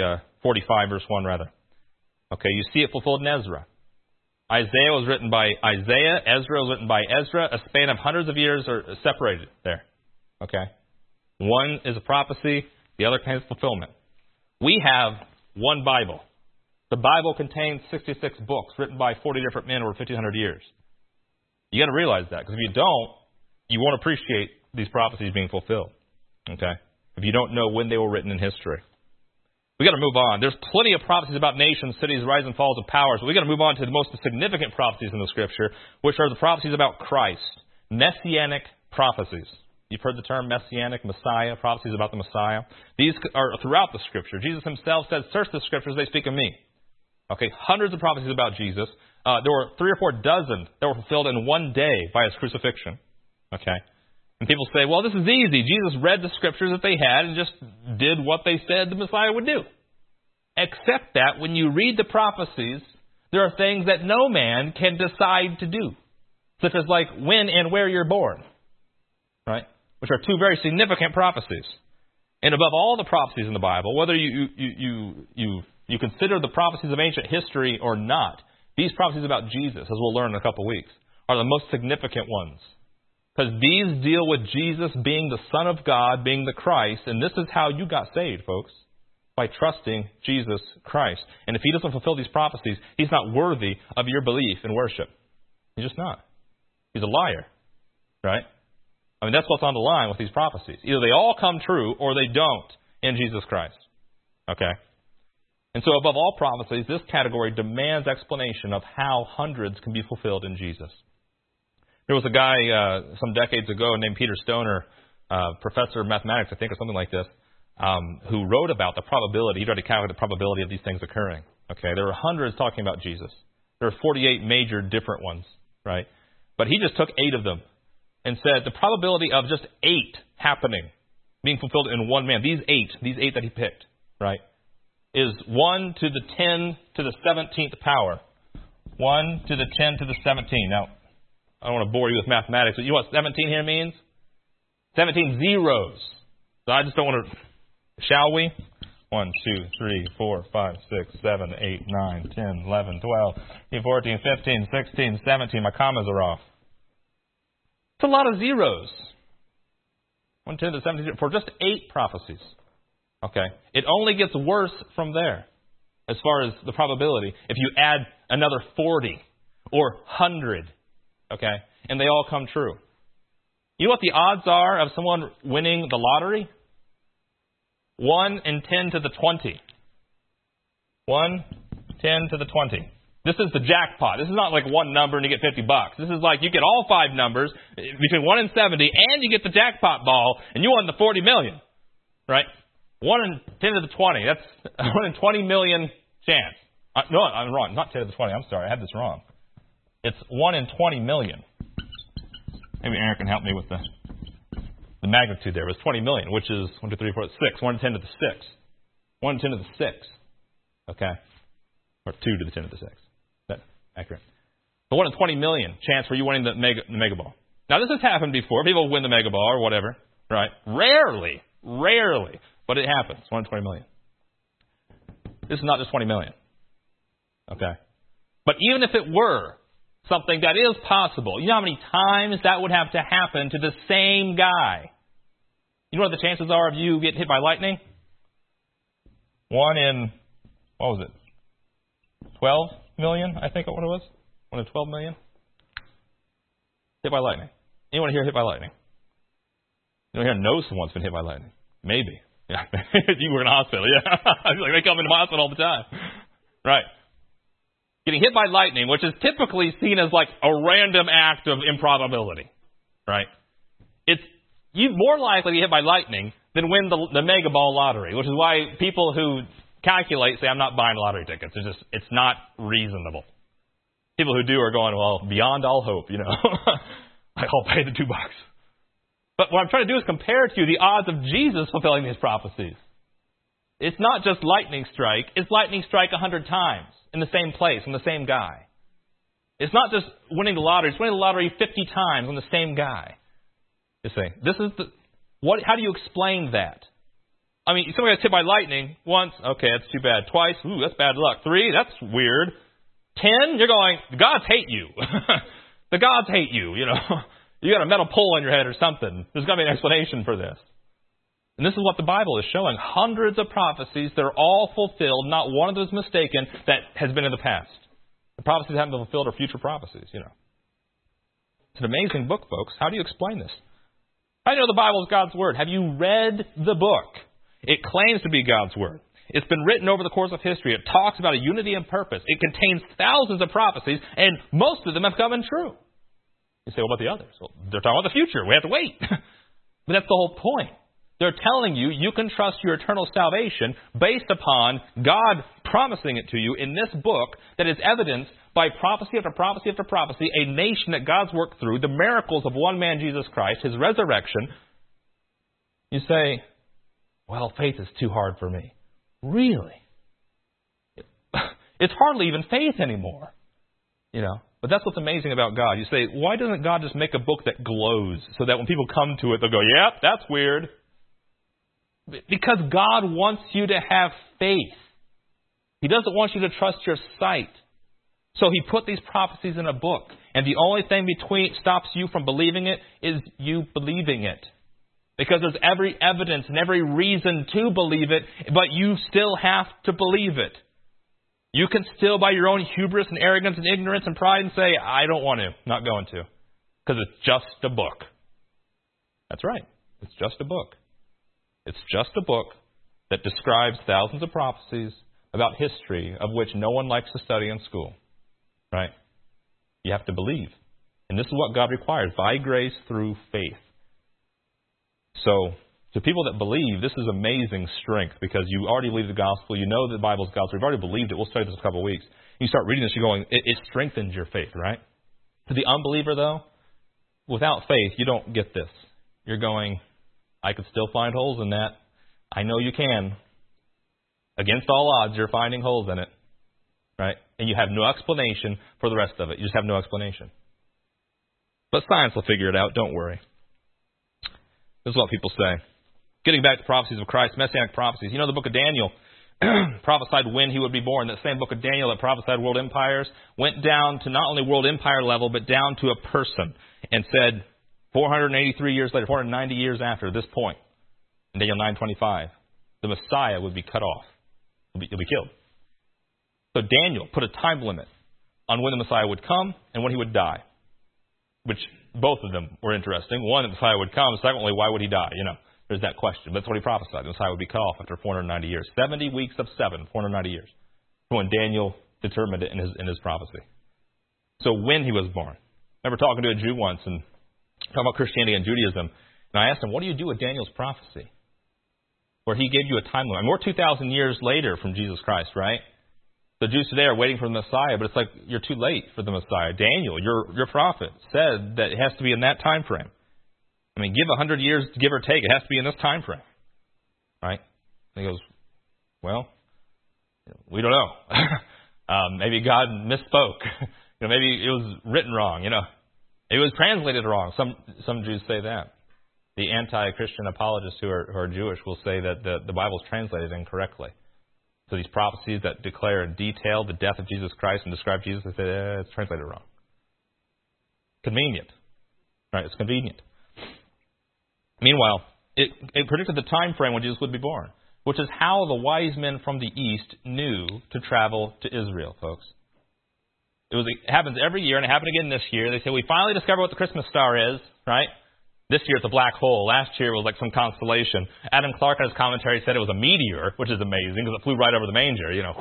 Speaker 1: 45, verse 1, rather. Okay, you see it fulfilled in Ezra. Isaiah was written by Isaiah. Ezra was written by Ezra. A span of hundreds of years are separated there. Okay? One is a prophecy. The other contains fulfillment. We have one Bible. The Bible contains 66 books written by 40 different men over 1,500 years. You got to realize that, because if you don't, you won't appreciate these prophecies being fulfilled. Okay? If you don't know when they were written in history. We've got to move on. There's plenty of prophecies about nations, cities, rise and falls of powers. But we've got to move on to the most significant prophecies in the Scripture, which are the prophecies about Christ. Messianic prophecies. You've heard the term Messianic, Messiah, prophecies about the Messiah. These are throughout the Scripture. Jesus himself said, search the Scriptures, they speak of me. Okay, hundreds of prophecies about Jesus. There were 3 or 4 dozen that were fulfilled in one day by his crucifixion. Okay. And people say, well, this is easy. Jesus read the Scriptures that they had and just did what they said the Messiah would do. Except that when you read the prophecies, there are things that no man can decide to do. Such as like when and where you're born. Right? Which are 2 very significant prophecies. And above all the prophecies in the Bible, whether you consider the prophecies of ancient history or not, these prophecies about Jesus, as we'll learn in a couple of weeks, are the most significant ones. Because these deal with Jesus being the Son of God, being the Christ, and this is how you got saved, folks, by trusting Jesus Christ. And if he doesn't fulfill these prophecies, he's not worthy of your belief and worship. He's just not. He's a liar, right? I mean, that's what's on the line with these prophecies. Either they all come true or they don't in Jesus Christ. Okay? And so above all prophecies, this category demands explanation of how hundreds can be fulfilled in Jesus. There was a guy some decades ago named Peter Stoner, professor of mathematics, I think, or something like this, who wrote about the probability. He tried to calculate the probability of these things occurring. Okay, there were hundreds talking about Jesus. There are 48 major different ones, right? But he just took 8 of them and said the probability of just 8 happening, being fulfilled in one man, these 8 that he picked, right, is 1 to the 10 to the 17th power. 1 to the 10 to the 17. Now, I don't want to bore you with mathematics, but you know what 17 here means? 17 zeros. So I just don't want to... Shall we? 1, 2, 3, 4, 5, 6, 7, 8, 9, 10, 11, 12, 14, 15, 16, 17. My commas are off. It's a lot of zeros. 1 to the 17 for just 8 prophecies. Okay. It only gets worse from there as far as the probability if you add another 40 or 100. Okay. And they all come true. You know what the odds are of someone winning the lottery? 1 in 10 to the 20. 1, 10 to the 20. This is the jackpot. This is not like one number and you get $50. This is like you get all 5 numbers between 1 and 70 and you get the jackpot ball and you won the 40 million. Right? 1 in 10 to the 20. That's 1 in 20 million chance. No, I'm wrong. Not 10 to the 20. I'm sorry. I had this wrong. It's 1 in 20 million. Maybe Aaron can help me with the magnitude there. It was 20 million, which is 1, 2, 3, 4, 6. 1 in 10 to the 6. 1 in 10 to the 6. Okay. Or 2 to the 10 to the 6. Is that accurate? But 1 in 20 million chance for you winning the mega ball. Now, this has happened before. People win the mega ball or whatever. Right? Rarely. But it happens. 1 in 20 million. This is not just 20 million. Okay. But even if it were something that is possible, you know how many times that would have to happen to the same guy? You know what the chances are of you getting hit by lightning? 1 in what was it? 12 million, I think what it was? 1 in 12 million? Hit by lightning. Anyone here hit by lightning? Anyone here know someone's been hit by lightning? Maybe. Yeah. You were in a hospital, yeah. Like they come into my hospital all the time. Right. Getting hit by lightning, which is typically seen as like a random act of improbability. Right? It's more likely to be hit by lightning than win the Mega Ball lottery, which is why people who calculate say, I'm not buying lottery tickets. It's not reasonable. People who do are going, well, beyond all hope, I'll pay the $2. But what I'm trying to do is compare to you the odds of Jesus fulfilling these prophecies. It's not just lightning strike. It's lightning strike 100 times in the same place, on the same guy. It's not just winning the lottery. It's winning the lottery 50 times on the same guy. You see, how do you explain that? I mean, somebody gets hit by lightning once, okay, that's too bad. Twice, ooh, that's bad luck. 3, that's weird. 10, you're going, the gods hate you. The gods hate you, You got a metal pole on your head or something. There's got to be an explanation for this. And this is what the Bible is showing. Hundreds of prophecies, they're all fulfilled. Not one of them is mistaken that has been in the past. The prophecies haven't been fulfilled are future prophecies, It's an amazing book, folks. How do you explain this? How do you know the Bible is God's Word? Have you read the book? It claims to be God's Word. It's been written over the course of history. It talks about a unity and purpose. It contains thousands of prophecies, and most of them have come in true. You say, what about the others? Well, they're talking about the future. We have to wait. But that's the whole point. They're telling you you can trust your eternal salvation based upon God promising it to you in this book that is evidenced by prophecy after prophecy after prophecy, a nation that God's worked through, the miracles of one man, Jesus Christ, His resurrection. You say, well, faith is too hard for me. Really? It's hardly even faith anymore. But that's what's amazing about God. You say, why doesn't God just make a book that glows so that when people come to it, they'll go, yep, that's weird. Because God wants you to have faith. He doesn't want you to trust your sight. So He put these prophecies in a book. And the only thing stops you from believing it is you believing it. Because there's every evidence and every reason to believe it, but you still have to believe it. You can still, by your own hubris and arrogance and ignorance and pride, and say, I don't want to, not going to. Because it's just a book. That's right. It's just a book. It's just a book that describes thousands of prophecies about history of which no one likes to study in school. Right? You have to believe. And this is what God requires, by grace through faith. So, to people that believe, this is amazing strength because you already believe the gospel. You know that the Bible is God's. We've already believed it. We'll study this in a couple of weeks. You start reading this, you're going, it strengthens your faith, right? To the unbeliever, though, without faith, you don't get this. You're going, I could still find holes in that. I know you can. Against all odds, you're finding holes in it, right? And you have no explanation for the rest of it. You just have no explanation. But science will figure it out. Don't worry. This is what people say. Getting back to prophecies of Christ, messianic prophecies. The book of Daniel prophesied when He would be born. That same book of Daniel that prophesied world empires went down to not only world empire level, but down to a person and said 483 years later, 490 years after this point, in Daniel 9:25, the Messiah would be cut off. He'll be killed. So Daniel put a time limit on when the Messiah would come and when He would die, which both of them were interesting. One, the Messiah would come. Secondly, why would He die? There's that question. That's what He prophesied. The Messiah would be cut off after 490 years. 70 weeks of 490 years. When Daniel determined it in his prophecy. So when He was born. I remember talking to a Jew once and talking about Christianity and Judaism. And I asked him, what do you do with Daniel's prophecy? Where he gave you a time limit. We're 2,000 years later from Jesus Christ, right? The Jews today are waiting for the Messiah, but it's like you're too late for the Messiah. Daniel, your prophet, said that it has to be in that time frame. Give 100 years, give or take. It has to be in this time frame. Right? And he goes, well, we don't know. Maybe God misspoke. Maybe it was written wrong. It was translated wrong. Some Jews say that. The anti-Christian apologists who are Jewish will say that the Bible is translated incorrectly. So these prophecies that declare in detail the death of Jesus Christ and describe Jesus, they say it's translated wrong. Convenient. Right? It's convenient. Meanwhile, it predicted the time frame when Jesus would be born. which is how the wise men from the east knew to travel to Israel, folks. It happens every year, and it happened again this year. They say, we finally discovered what the Christmas star is, right? This year it's a black hole. Last year it was like some constellation. Adam Clark in his commentary said it was a meteor, which is amazing because it flew right over the manger, you know.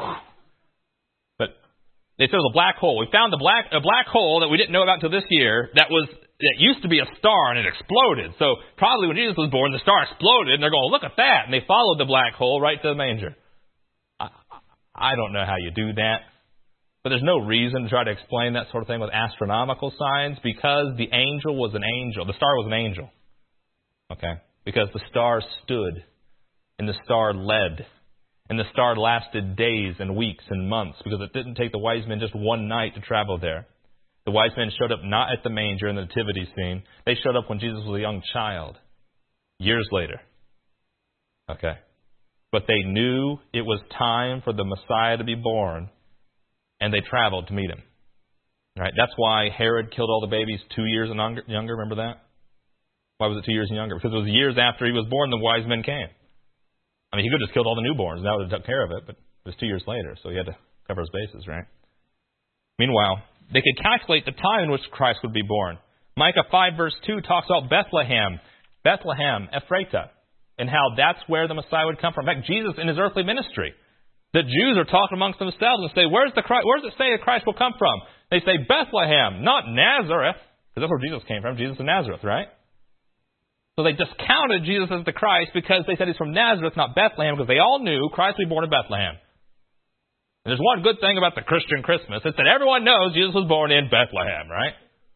Speaker 1: But they said it was a black hole. We found a black hole that we didn't know about until this year that used to be a star, and it exploded. So probably when Jesus was born, the star exploded, and they're going, look at that. And they followed the black hole right to the manger. I don't know how you do that. But there's no reason to try to explain that sort of thing with astronomical signs because the angel was an angel. The star was an angel. Okay? Because the star stood, and the star led, and the star lasted days and weeks and months because it didn't take the wise men just one night to travel there. The wise men showed up not at the manger in the nativity scene. They showed up when Jesus was a young child, years later. Okay? But they knew it was time for the Messiah to be born, and they traveled to meet him. Right? That's why Herod killed all the babies 2 years and younger. Remember that? Why was it 2 years and younger? Because it was years after he was born the wise men came. I mean, he could have just killed all the newborns, and that would have took care of it, but it was 2 years later, so he had to cover his bases, right? Meanwhile, they could calculate the time in which Christ would be born. Micah 5 verse 2 talks about Bethlehem, Ephratah, and how that's where the Messiah would come from. In fact, Jesus in his earthly ministry, the Jews are talking amongst themselves and say, where does it say that Christ will come from? They say Bethlehem, not Nazareth, because that's where Jesus came from, Jesus of Nazareth, right? So they discounted Jesus as the Christ because they said he's from Nazareth, not Bethlehem, because they all knew Christ would be born in Bethlehem. And there's one good thing about the Christian Christmas. It's that everyone knows Jesus was born in Bethlehem, right?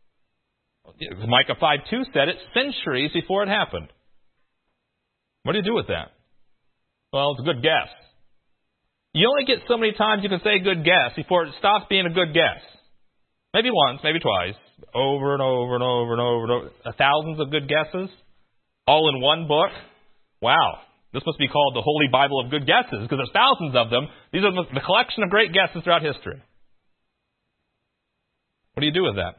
Speaker 1: Micah 5:2 said it centuries before it happened. What do you do with that? Well, it's a good guess. You only get so many times you can say good guess before it stops being a good guess. Maybe once, maybe twice. Over and over and over and over and over. Thousands of good guesses? All in one book? Wow. This must be called the Holy Bible of Good Guesses, because there's thousands of them. These are the collection of great guesses throughout history. What do you do with that?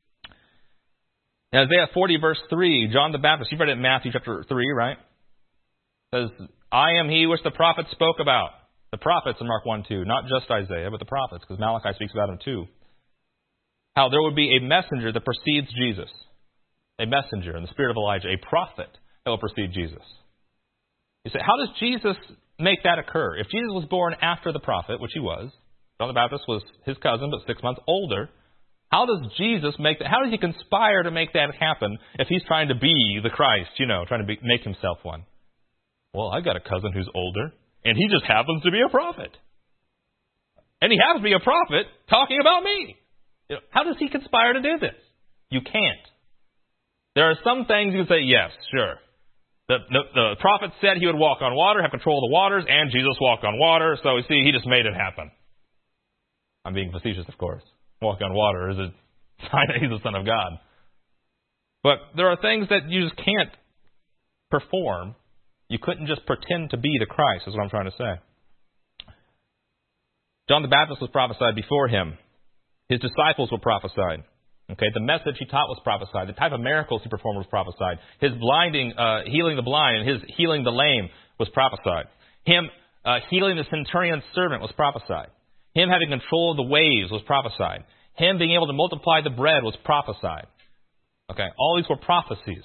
Speaker 1: In Isaiah 40, verse 3, John the Baptist, you've read it in Matthew chapter 3, right? It says, I am he which the prophets spoke about. The prophets in Mark 1:2, not just Isaiah, but the prophets, because Malachi speaks about him too. How there would be a messenger that precedes Jesus. A messenger in the spirit of Elijah, a prophet that will precede Jesus. You say, how does Jesus make that occur? If Jesus was born after the prophet, which he was, John the Baptist was his cousin, but 6 months older, how does Jesus make that? How does he conspire to make that happen if he's trying to be the Christ, trying to make himself one? Well, I got a cousin who's older, and he just happens to be a prophet. And he happens to be a prophet talking about me. How does he conspire to do this? You can't. There are some things you can say, yes, sure. The prophet said he would walk on water, have control of the waters, and Jesus walked on water. So, you see, he just made it happen. I'm being facetious, of course. Walk on water is a sign that he's the Son of God. But there are things that you just can't perform. You couldn't just pretend to be the Christ, is what I'm trying to say. John the Baptist was prophesied before him. His disciples were prophesied. Okay, the message he taught was prophesied. The type of miracles he performed was prophesied. His healing the blind, and his healing the lame was prophesied. Him healing the centurion's servant was prophesied. Him having control of the waves was prophesied. Him being able to multiply the bread was prophesied. Okay, all these were prophecies.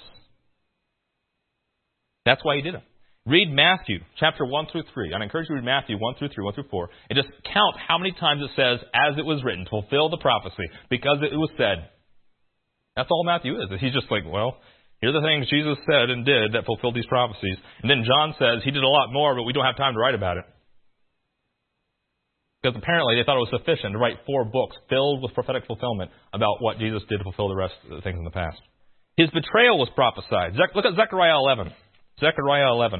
Speaker 1: That's why he did them. Read Matthew chapter 1 through 3. I encourage you to read Matthew 1 through 3, 1 through 4, and just count how many times it says, as it was written, to fulfill the prophecy, because it was said. That's all Matthew is. He's just like, well, here are the things Jesus said and did that fulfilled these prophecies. And then John says he did a lot more, but we don't have time to write about it. Because apparently they thought it was sufficient to write 4 books filled with prophetic fulfillment about what Jesus did to fulfill the rest of the things in the past. His betrayal was prophesied. Look at Zechariah 11. Zechariah 11.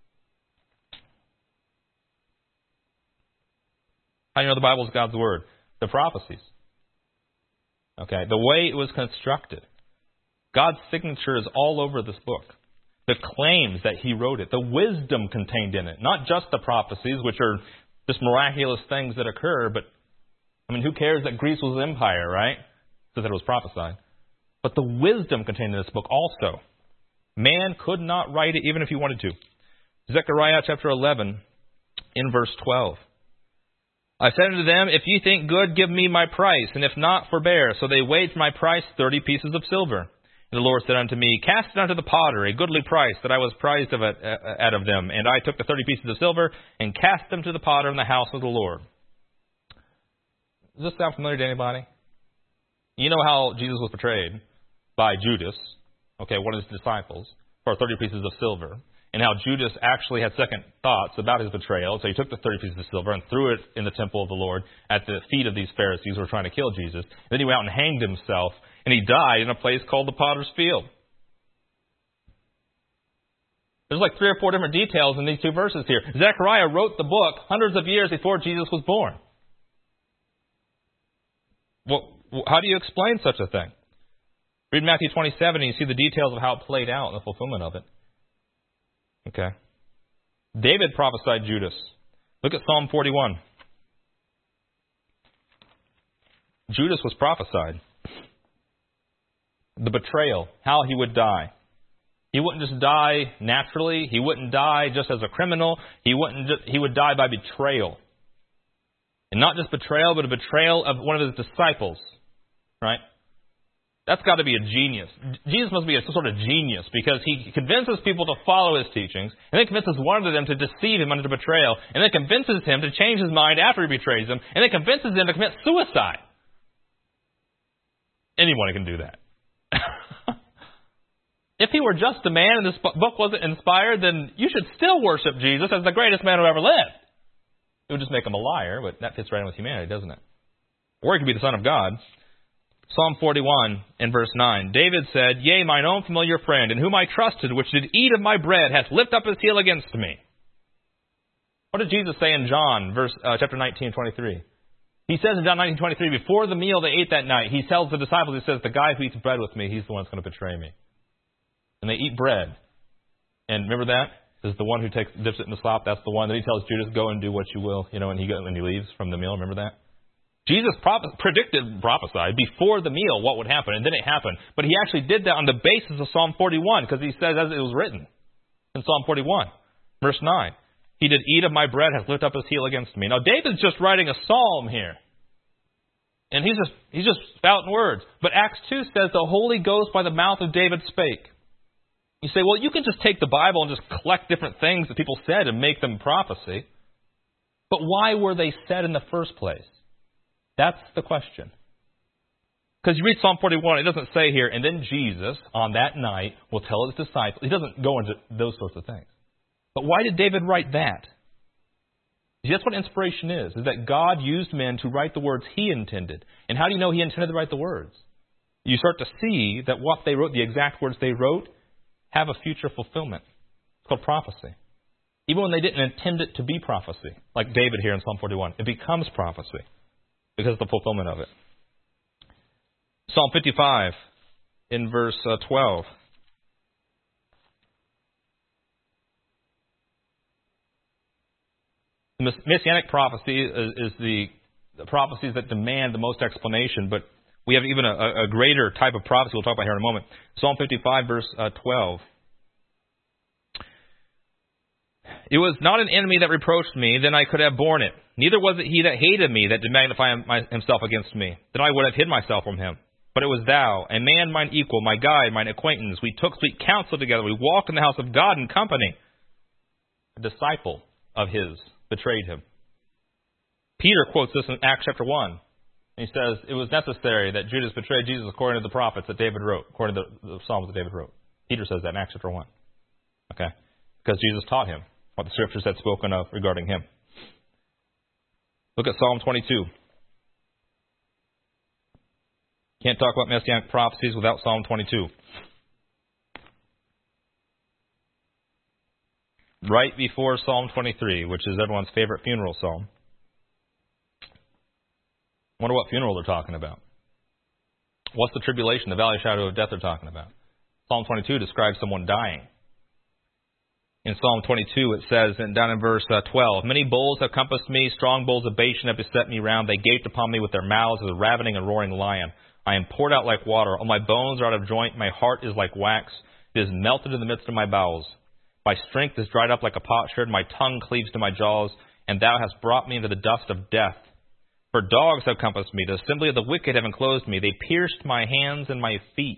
Speaker 1: How do you know the Bible is God's Word? The prophecies. Okay, the way it was constructed. God's signature is all over this book. The claims that he wrote it, the wisdom contained in it, not just the prophecies, which are just miraculous things that occur, but, who cares that Greece was an empire, right? Because it was prophesied. But the wisdom contained in this book also. Man could not write it even if he wanted to. Zechariah chapter 11, in verse 12. I said unto them, if ye think good, give me my price, and if not, forbear. So they weighed for my price 30 pieces of silver. And the Lord said unto me, cast it unto the potter, a goodly price, that I was prized of it, out of them. And I took the 30 pieces of silver, and cast them to the potter in the house of the Lord. Does this sound familiar to anybody? You know how Jesus was betrayed by Judas, one of his disciples, for 30 pieces of silver. And how Judas actually had second thoughts about his betrayal. So he took the 30 pieces of silver and threw it in the temple of the Lord at the feet of these Pharisees who were trying to kill Jesus. Then he went out and hanged himself, and he died in a place called the Potter's Field. There's like 3 or 4 different details in these 2 verses here. Zechariah wrote the book hundreds of years before Jesus was born. Well, how do you explain such a thing? Read Matthew 27 and you see the details of how it played out and the fulfillment of it. Okay. David prophesied Judas. Look at Psalm 41. Judas was prophesied. The betrayal, how he would die. He wouldn't just die naturally. He wouldn't die just as a criminal. He would die by betrayal. And not just betrayal, but a betrayal of one of his disciples. Right? That's got to be a genius. Jesus must be some sort of genius because he convinces people to follow his teachings and then convinces one of them to deceive him under betrayal and then convinces him to change his mind after he betrays him and then convinces him to commit suicide. Anyone can do that. If he were just a man and this book wasn't inspired, then you should still worship Jesus as the greatest man who ever lived. It would just make him a liar, but that fits right in with humanity, doesn't it? Or he could be the Son of God. Psalm 41 in verse 9. David said, yea, mine own familiar friend, in whom I trusted, which did eat of my bread, hath lifted up his heel against me. What did Jesus say in John, chapter 19, 23? He says in John 19, 23, before the meal they ate that night, he tells the disciples, he says, the guy who eats bread with me, he's the one that's going to betray me. And they eat bread. And remember that? Is the one who dips it in the slop, that's the one that he tells Judas, go and do what you will, and he leaves from the meal. Remember that? Jesus prophesied before the meal what would happen, and then it happened. But he actually did that on the basis of Psalm 41, because he says, as it was written in Psalm 41, verse 9, he did eat of my bread, hath lifted up his heel against me. Now, David's just writing a psalm here. And he's just spouting words. But Acts 2 says the Holy Ghost by the mouth of David spake. You say, well, you can just take the Bible and just collect different things that people said and make them prophecy. But why were they said in the first place? That's the question. Because you read Psalm 41, it doesn't say here, and then Jesus, on that night, will tell his disciples. He doesn't go into those sorts of things. But why did David write that? See, that's what inspiration is that God used men to write the words he intended. And how do you know he intended to write the words? You start to see that what they wrote, the exact words they wrote, have a future fulfillment. It's called prophecy. Even when they didn't intend it to be prophecy, like David here in Psalm 41, it becomes prophecy because of the fulfillment of it. Psalm 55 in verse 12. The Messianic prophecy is the prophecies that demand the most explanation, but we have even a greater type of prophecy we'll talk about here in a moment. Psalm 55, verse 12. It was not an enemy that reproached me, then I could have borne it. Neither was it he that hated me that did magnify himself against me. Then I would have hid myself from him. But it was thou, a man mine equal, my guide, mine acquaintance. We took sweet counsel together. We walked in the house of God in company. A disciple of his betrayed him. Peter quotes this in Acts chapter 1. He says, it was necessary that Judas betrayed Jesus according to the prophets that David wrote, according to the Psalms that David wrote. Peter says that in Acts chapter 1. Okay? Because Jesus taught him what the Scriptures had spoken of regarding him. Look at Psalm 22. Can't talk about Messianic prophecies without Psalm 22. Right before Psalm 23, which is everyone's favorite funeral psalm. Wonder what funeral they're talking about. What's the tribulation, the valley of shadow of death they're talking about? Psalm 22 describes someone dying. In Psalm 22 it says, and down in verse 12, many bulls have compassed me, strong bulls of Bashan have beset me round. They gaped upon me with their mouths as a ravening and roaring lion. I am poured out like water. All my bones are out of joint. My heart is like wax. It is melted in the midst of my bowels. My strength is dried up like a potsherd. My tongue cleaves to my jaws, and thou hast brought me into the dust of death. For dogs have compassed me. The assembly of the wicked have enclosed me. They pierced my hands and my feet.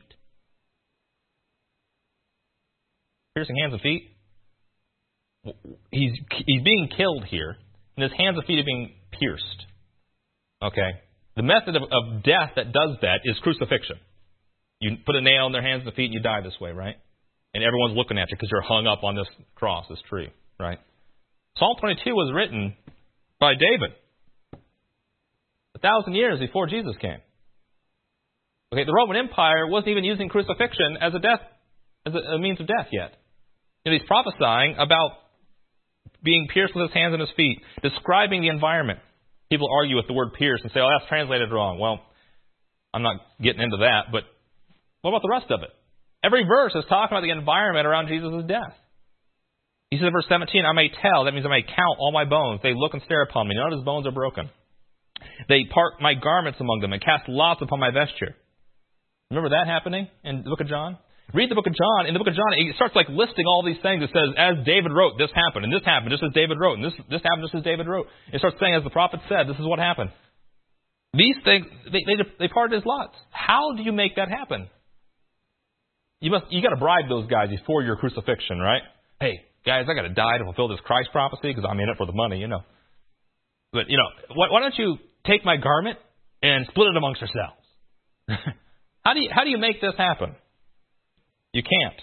Speaker 1: Piercing hands and feet? He's being killed here, and his hands and feet are being pierced. Okay? The method of death that does that is crucifixion. You put a nail in their hands and feet and you die this way, right? And everyone's looking at you because you're hung up on this cross, this tree, right? Psalm 22 was written by David 1,000 years before Jesus came. Okay, the Roman Empire wasn't even using crucifixion as a means of death yet. And he's prophesying about being pierced with his hands and his feet, describing the environment. People argue with the word pierce and say, oh, that's translated wrong. Well, I'm not getting into that, but what about the rest of it? Every verse is talking about the environment around Jesus' death. He says in verse 17, I may tell, that means I may count all my bones. They look and stare upon me. None of his bones are broken. They part my garments among them and cast lots upon my vesture. Remember that happening in the book of John? Read the book of John. In the book of John, it starts like listing all these things. It says, as David wrote, this happened, and this happened just as David wrote, and this happened just as David wrote. It starts saying, as the prophet said, this is what happened. These things, they parted his lots. How do you make that happen? You got to bribe those guys before your crucifixion, right? Hey, guys, I got to die to fulfill this Christ prophecy because I'm in it for the money, But, why don't you take my garment and split it amongst yourselves? How do you make this happen? You can't.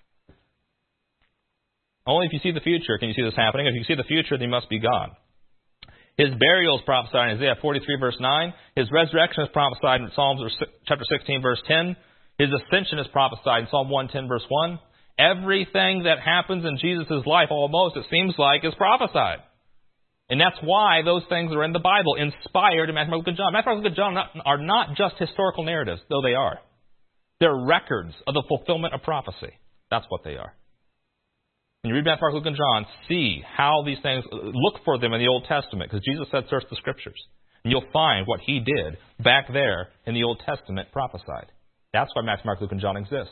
Speaker 1: Only if you see the future can you see this happening. If you see the future, then you must be God. His burial is prophesied in Isaiah 43, verse 9. His resurrection is prophesied in Psalms chapter 16, verse 10. His ascension is prophesied in Psalm 110, verse 1. Everything that happens in Jesus' life, almost, it seems like, is prophesied. And that's why those things are in the Bible, inspired in Matthew, Mark, Luke, and John. Matthew, Mark, Luke, and John are not just historical narratives, though they are. They're records of the fulfillment of prophecy. That's what they are. When you read Matthew, Mark, Luke, and John, see how these things, look for them in the Old Testament, because Jesus said, search the Scriptures. And you'll find what He did back there in the Old Testament prophesied. That's why Matthew, Mark, Luke, and John exist.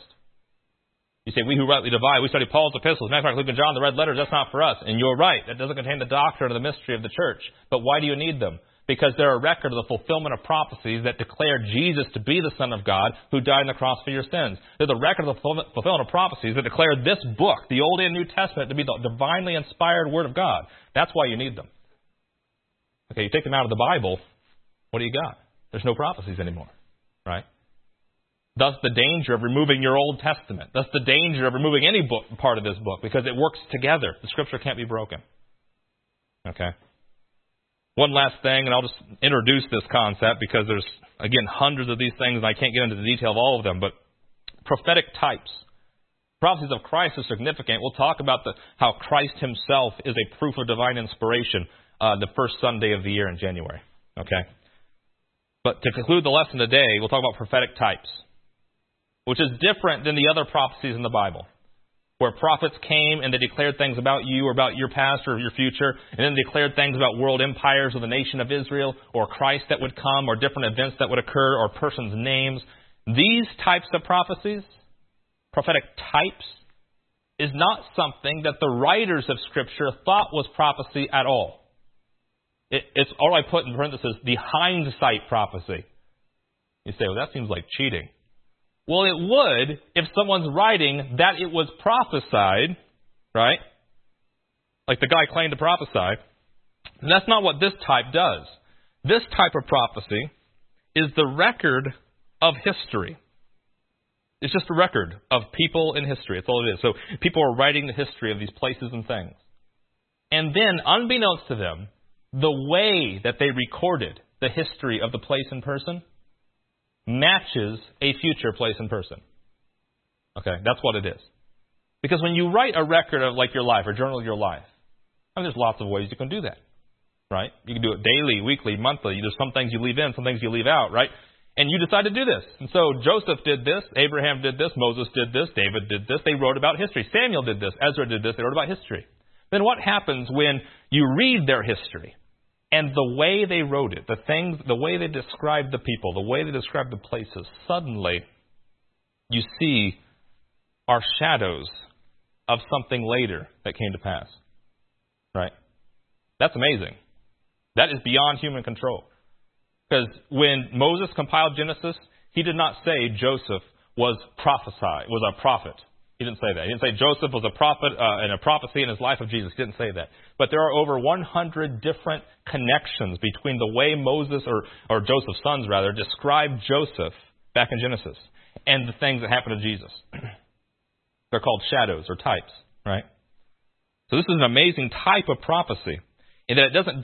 Speaker 1: You say, we who rightly divide, we study Paul's epistles, Matthew, Mark, Luke, and John, the red letters, that's not for us. And you're right, that doesn't contain the doctrine or the mystery of the church. But why do you need them? Because they're a record of the fulfillment of prophecies that declare Jesus to be the Son of God who died on the cross for your sins. They're the record of the fulfillment of prophecies that declare this book, the Old and New Testament, to be the divinely inspired Word of God. That's why you need them. Okay, you take them out of the Bible, what do you got? There's no prophecies anymore, right? Thus the danger of removing your Old Testament. Thus the danger of removing any book, part of this book, because it works together. The Scripture can't be broken. Okay? One last thing, and I'll just introduce this concept because there's, again, hundreds of these things, and I can't get into the detail of all of them, but prophetic types. Prophecies of Christ are significant. We'll talk about how Christ Himself is a proof of divine inspiration the first Sunday of the year in January. Okay? But to conclude the lesson today, we'll talk about prophetic types, which is different than the other prophecies in the Bible, where prophets came and they declared things about you or about your past or your future, and then declared things about world empires or the nation of Israel or Christ that would come or different events that would occur or persons' names. These types of prophecies, prophetic types, is not something that the writers of Scripture thought was prophecy at all. It's all I put in parentheses, the hindsight prophecy. You say, well, that seems like cheating. Well, it would if someone's writing that it was prophesied, right? Like the guy claimed to prophesy. And that's not what this type does. This type of prophecy is the record of history. It's just a record of people in history. That's all it is. So people are writing the history of these places and things. And then, unbeknownst to them, the way that they recorded the history of the place and person matches a future place and person. Okay, that's what it is. Because when you write a record of like your life or journal of your life, I mean, there's lots of ways you can do that, right? You can do it daily, weekly, monthly. There's some things you leave in, some things you leave out, right? And you decide to do this. And so Joseph did this, Abraham did this, Moses did this, David did this. They wrote about history. Samuel did this, Ezra did this. They wrote about history. Then what happens when you read their history? And the way they wrote it, the way they described the people, the way they described the places, suddenly you see our shadows of something later that came to pass. Right? That's amazing. That is beyond human control. Because when Moses compiled Genesis, he did not say Joseph was a prophet. He didn't say that. He didn't say Joseph was a prophet and a prophecy in his life of Jesus. He didn't say that. But there are over 100 different connections between the way Moses, or Joseph's sons rather, described Joseph back in Genesis and the things that happened to Jesus. They're called shadows or types, right? So this is an amazing type of prophecy in that it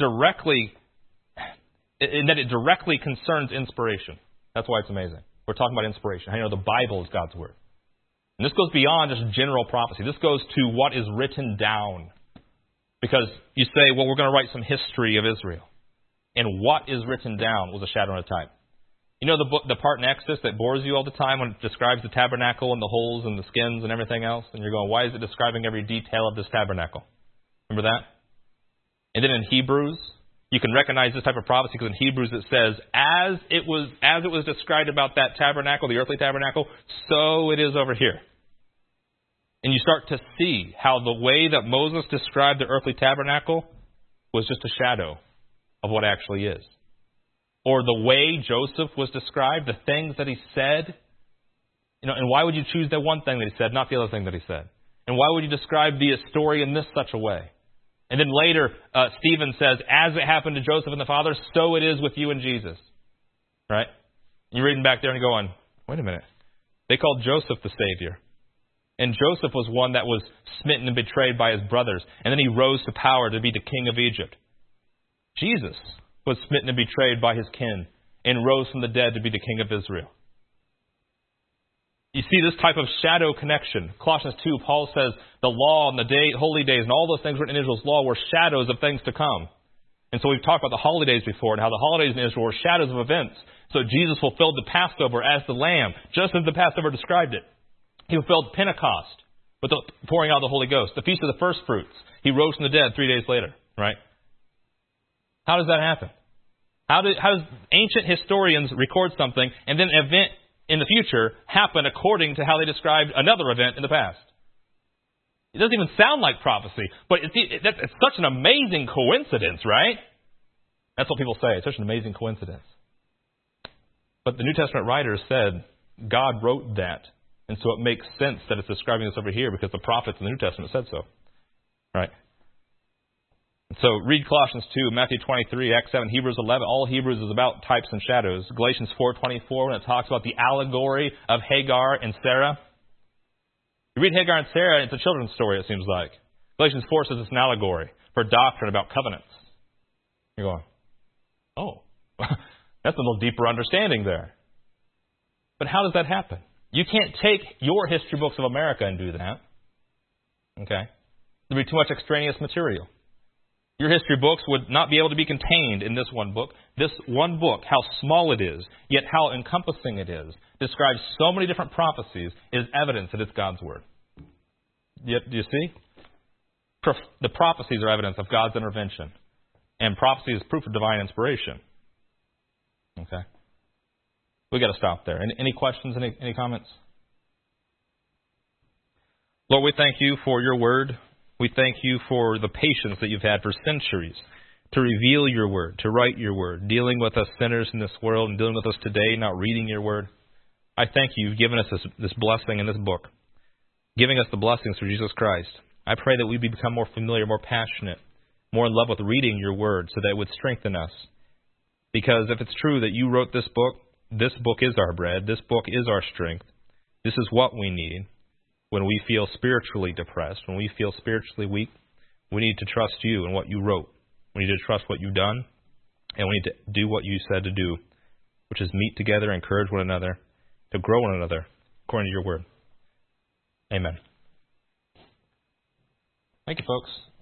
Speaker 1: directly concerns inspiration. That's why it's amazing. We're talking about inspiration. How you know the Bible is God's Word. And this goes beyond just general prophecy. This goes to what is written down. Because you say, well, we're going to write some history of Israel. And what is written down was a shadow and a type. You know the part in Exodus that bores you all the time when it describes the tabernacle and the holes and the skins and everything else? And you're going, why is it describing every detail of this tabernacle? Remember that? And then in Hebrews, you can recognize this type of prophecy because in Hebrews it says, as it was described about that tabernacle, the earthly tabernacle, so it is over here. And you start to see how the way that Moses described the earthly tabernacle was just a shadow of what actually is. Or the way Joseph was described, the things that he said. And why would you choose the one thing that he said, not the other thing that he said? And why would you describe the story in this such a way? And then later, Stephen says, as it happened to Joseph and the fathers, so it is with you and Jesus. Right? You're reading back there and going, wait a minute. They called Joseph the Savior. And Joseph was one that was smitten and betrayed by his brothers. And then he rose to power to be the king of Egypt. Jesus was smitten and betrayed by his kin and rose from the dead to be the king of Israel. You see this type of shadow connection. Colossians 2, Paul says the law and the holy days and all those things written in Israel's law were shadows of things to come. And so we've talked about the holidays before and how the holidays in Israel were shadows of events. So Jesus fulfilled the Passover as the Lamb, just as the Passover described it. He fulfilled Pentecost with the pouring out of the Holy Ghost, the Feast of the First Fruits. He rose from the dead 3 days later, right? How does that happen? How does ancient historians record something and then an event in the future happen according to how they described another event in the past? It doesn't even sound like prophecy, but it's such an amazing coincidence, right? That's what people say. It's such an amazing coincidence. But the New Testament writers said God wrote that. And so it makes sense that it's describing this over here because the prophets in the New Testament said so. Right? So read Colossians 2, Matthew 23, Acts 7, Hebrews 11. All Hebrews is about types and shadows. Galatians 4:24 when it talks about the allegory of Hagar and Sarah. You read Hagar and Sarah, it's a children's story, it seems like. Galatians 4 says it's an allegory for doctrine about covenants. You're going, oh, that's a little deeper understanding there. But how does that happen? You can't take your history books of America and do that. Okay? There'd be too much extraneous material. Your history books would not be able to be contained in this one book. This one book, how small it is, yet how encompassing it is, describes so many different prophecies, is evidence that it's God's Word. Do you see? The prophecies are evidence of God's intervention. And prophecy is proof of divine inspiration. Okay? We got to stop there. Any questions, any comments? Lord, we thank you for your word. We thank you for the patience that you've had for centuries to reveal your word, to write your word, dealing with us sinners in this world and dealing with us today, not reading your word. I thank you. You've given us this blessing in this book, giving us the blessings through Jesus Christ. I pray that we become more familiar, more passionate, more in love with reading your word so that it would strengthen us. Because if it's true that you wrote this book is our bread. This book is our strength. This is what we need when we feel spiritually depressed, when we feel spiritually weak. We need to trust you and what you wrote. We need to trust what you've done, and we need to do what you said to do, which is meet together, encourage one another, to grow one another according to your word. Amen. Thank you, folks.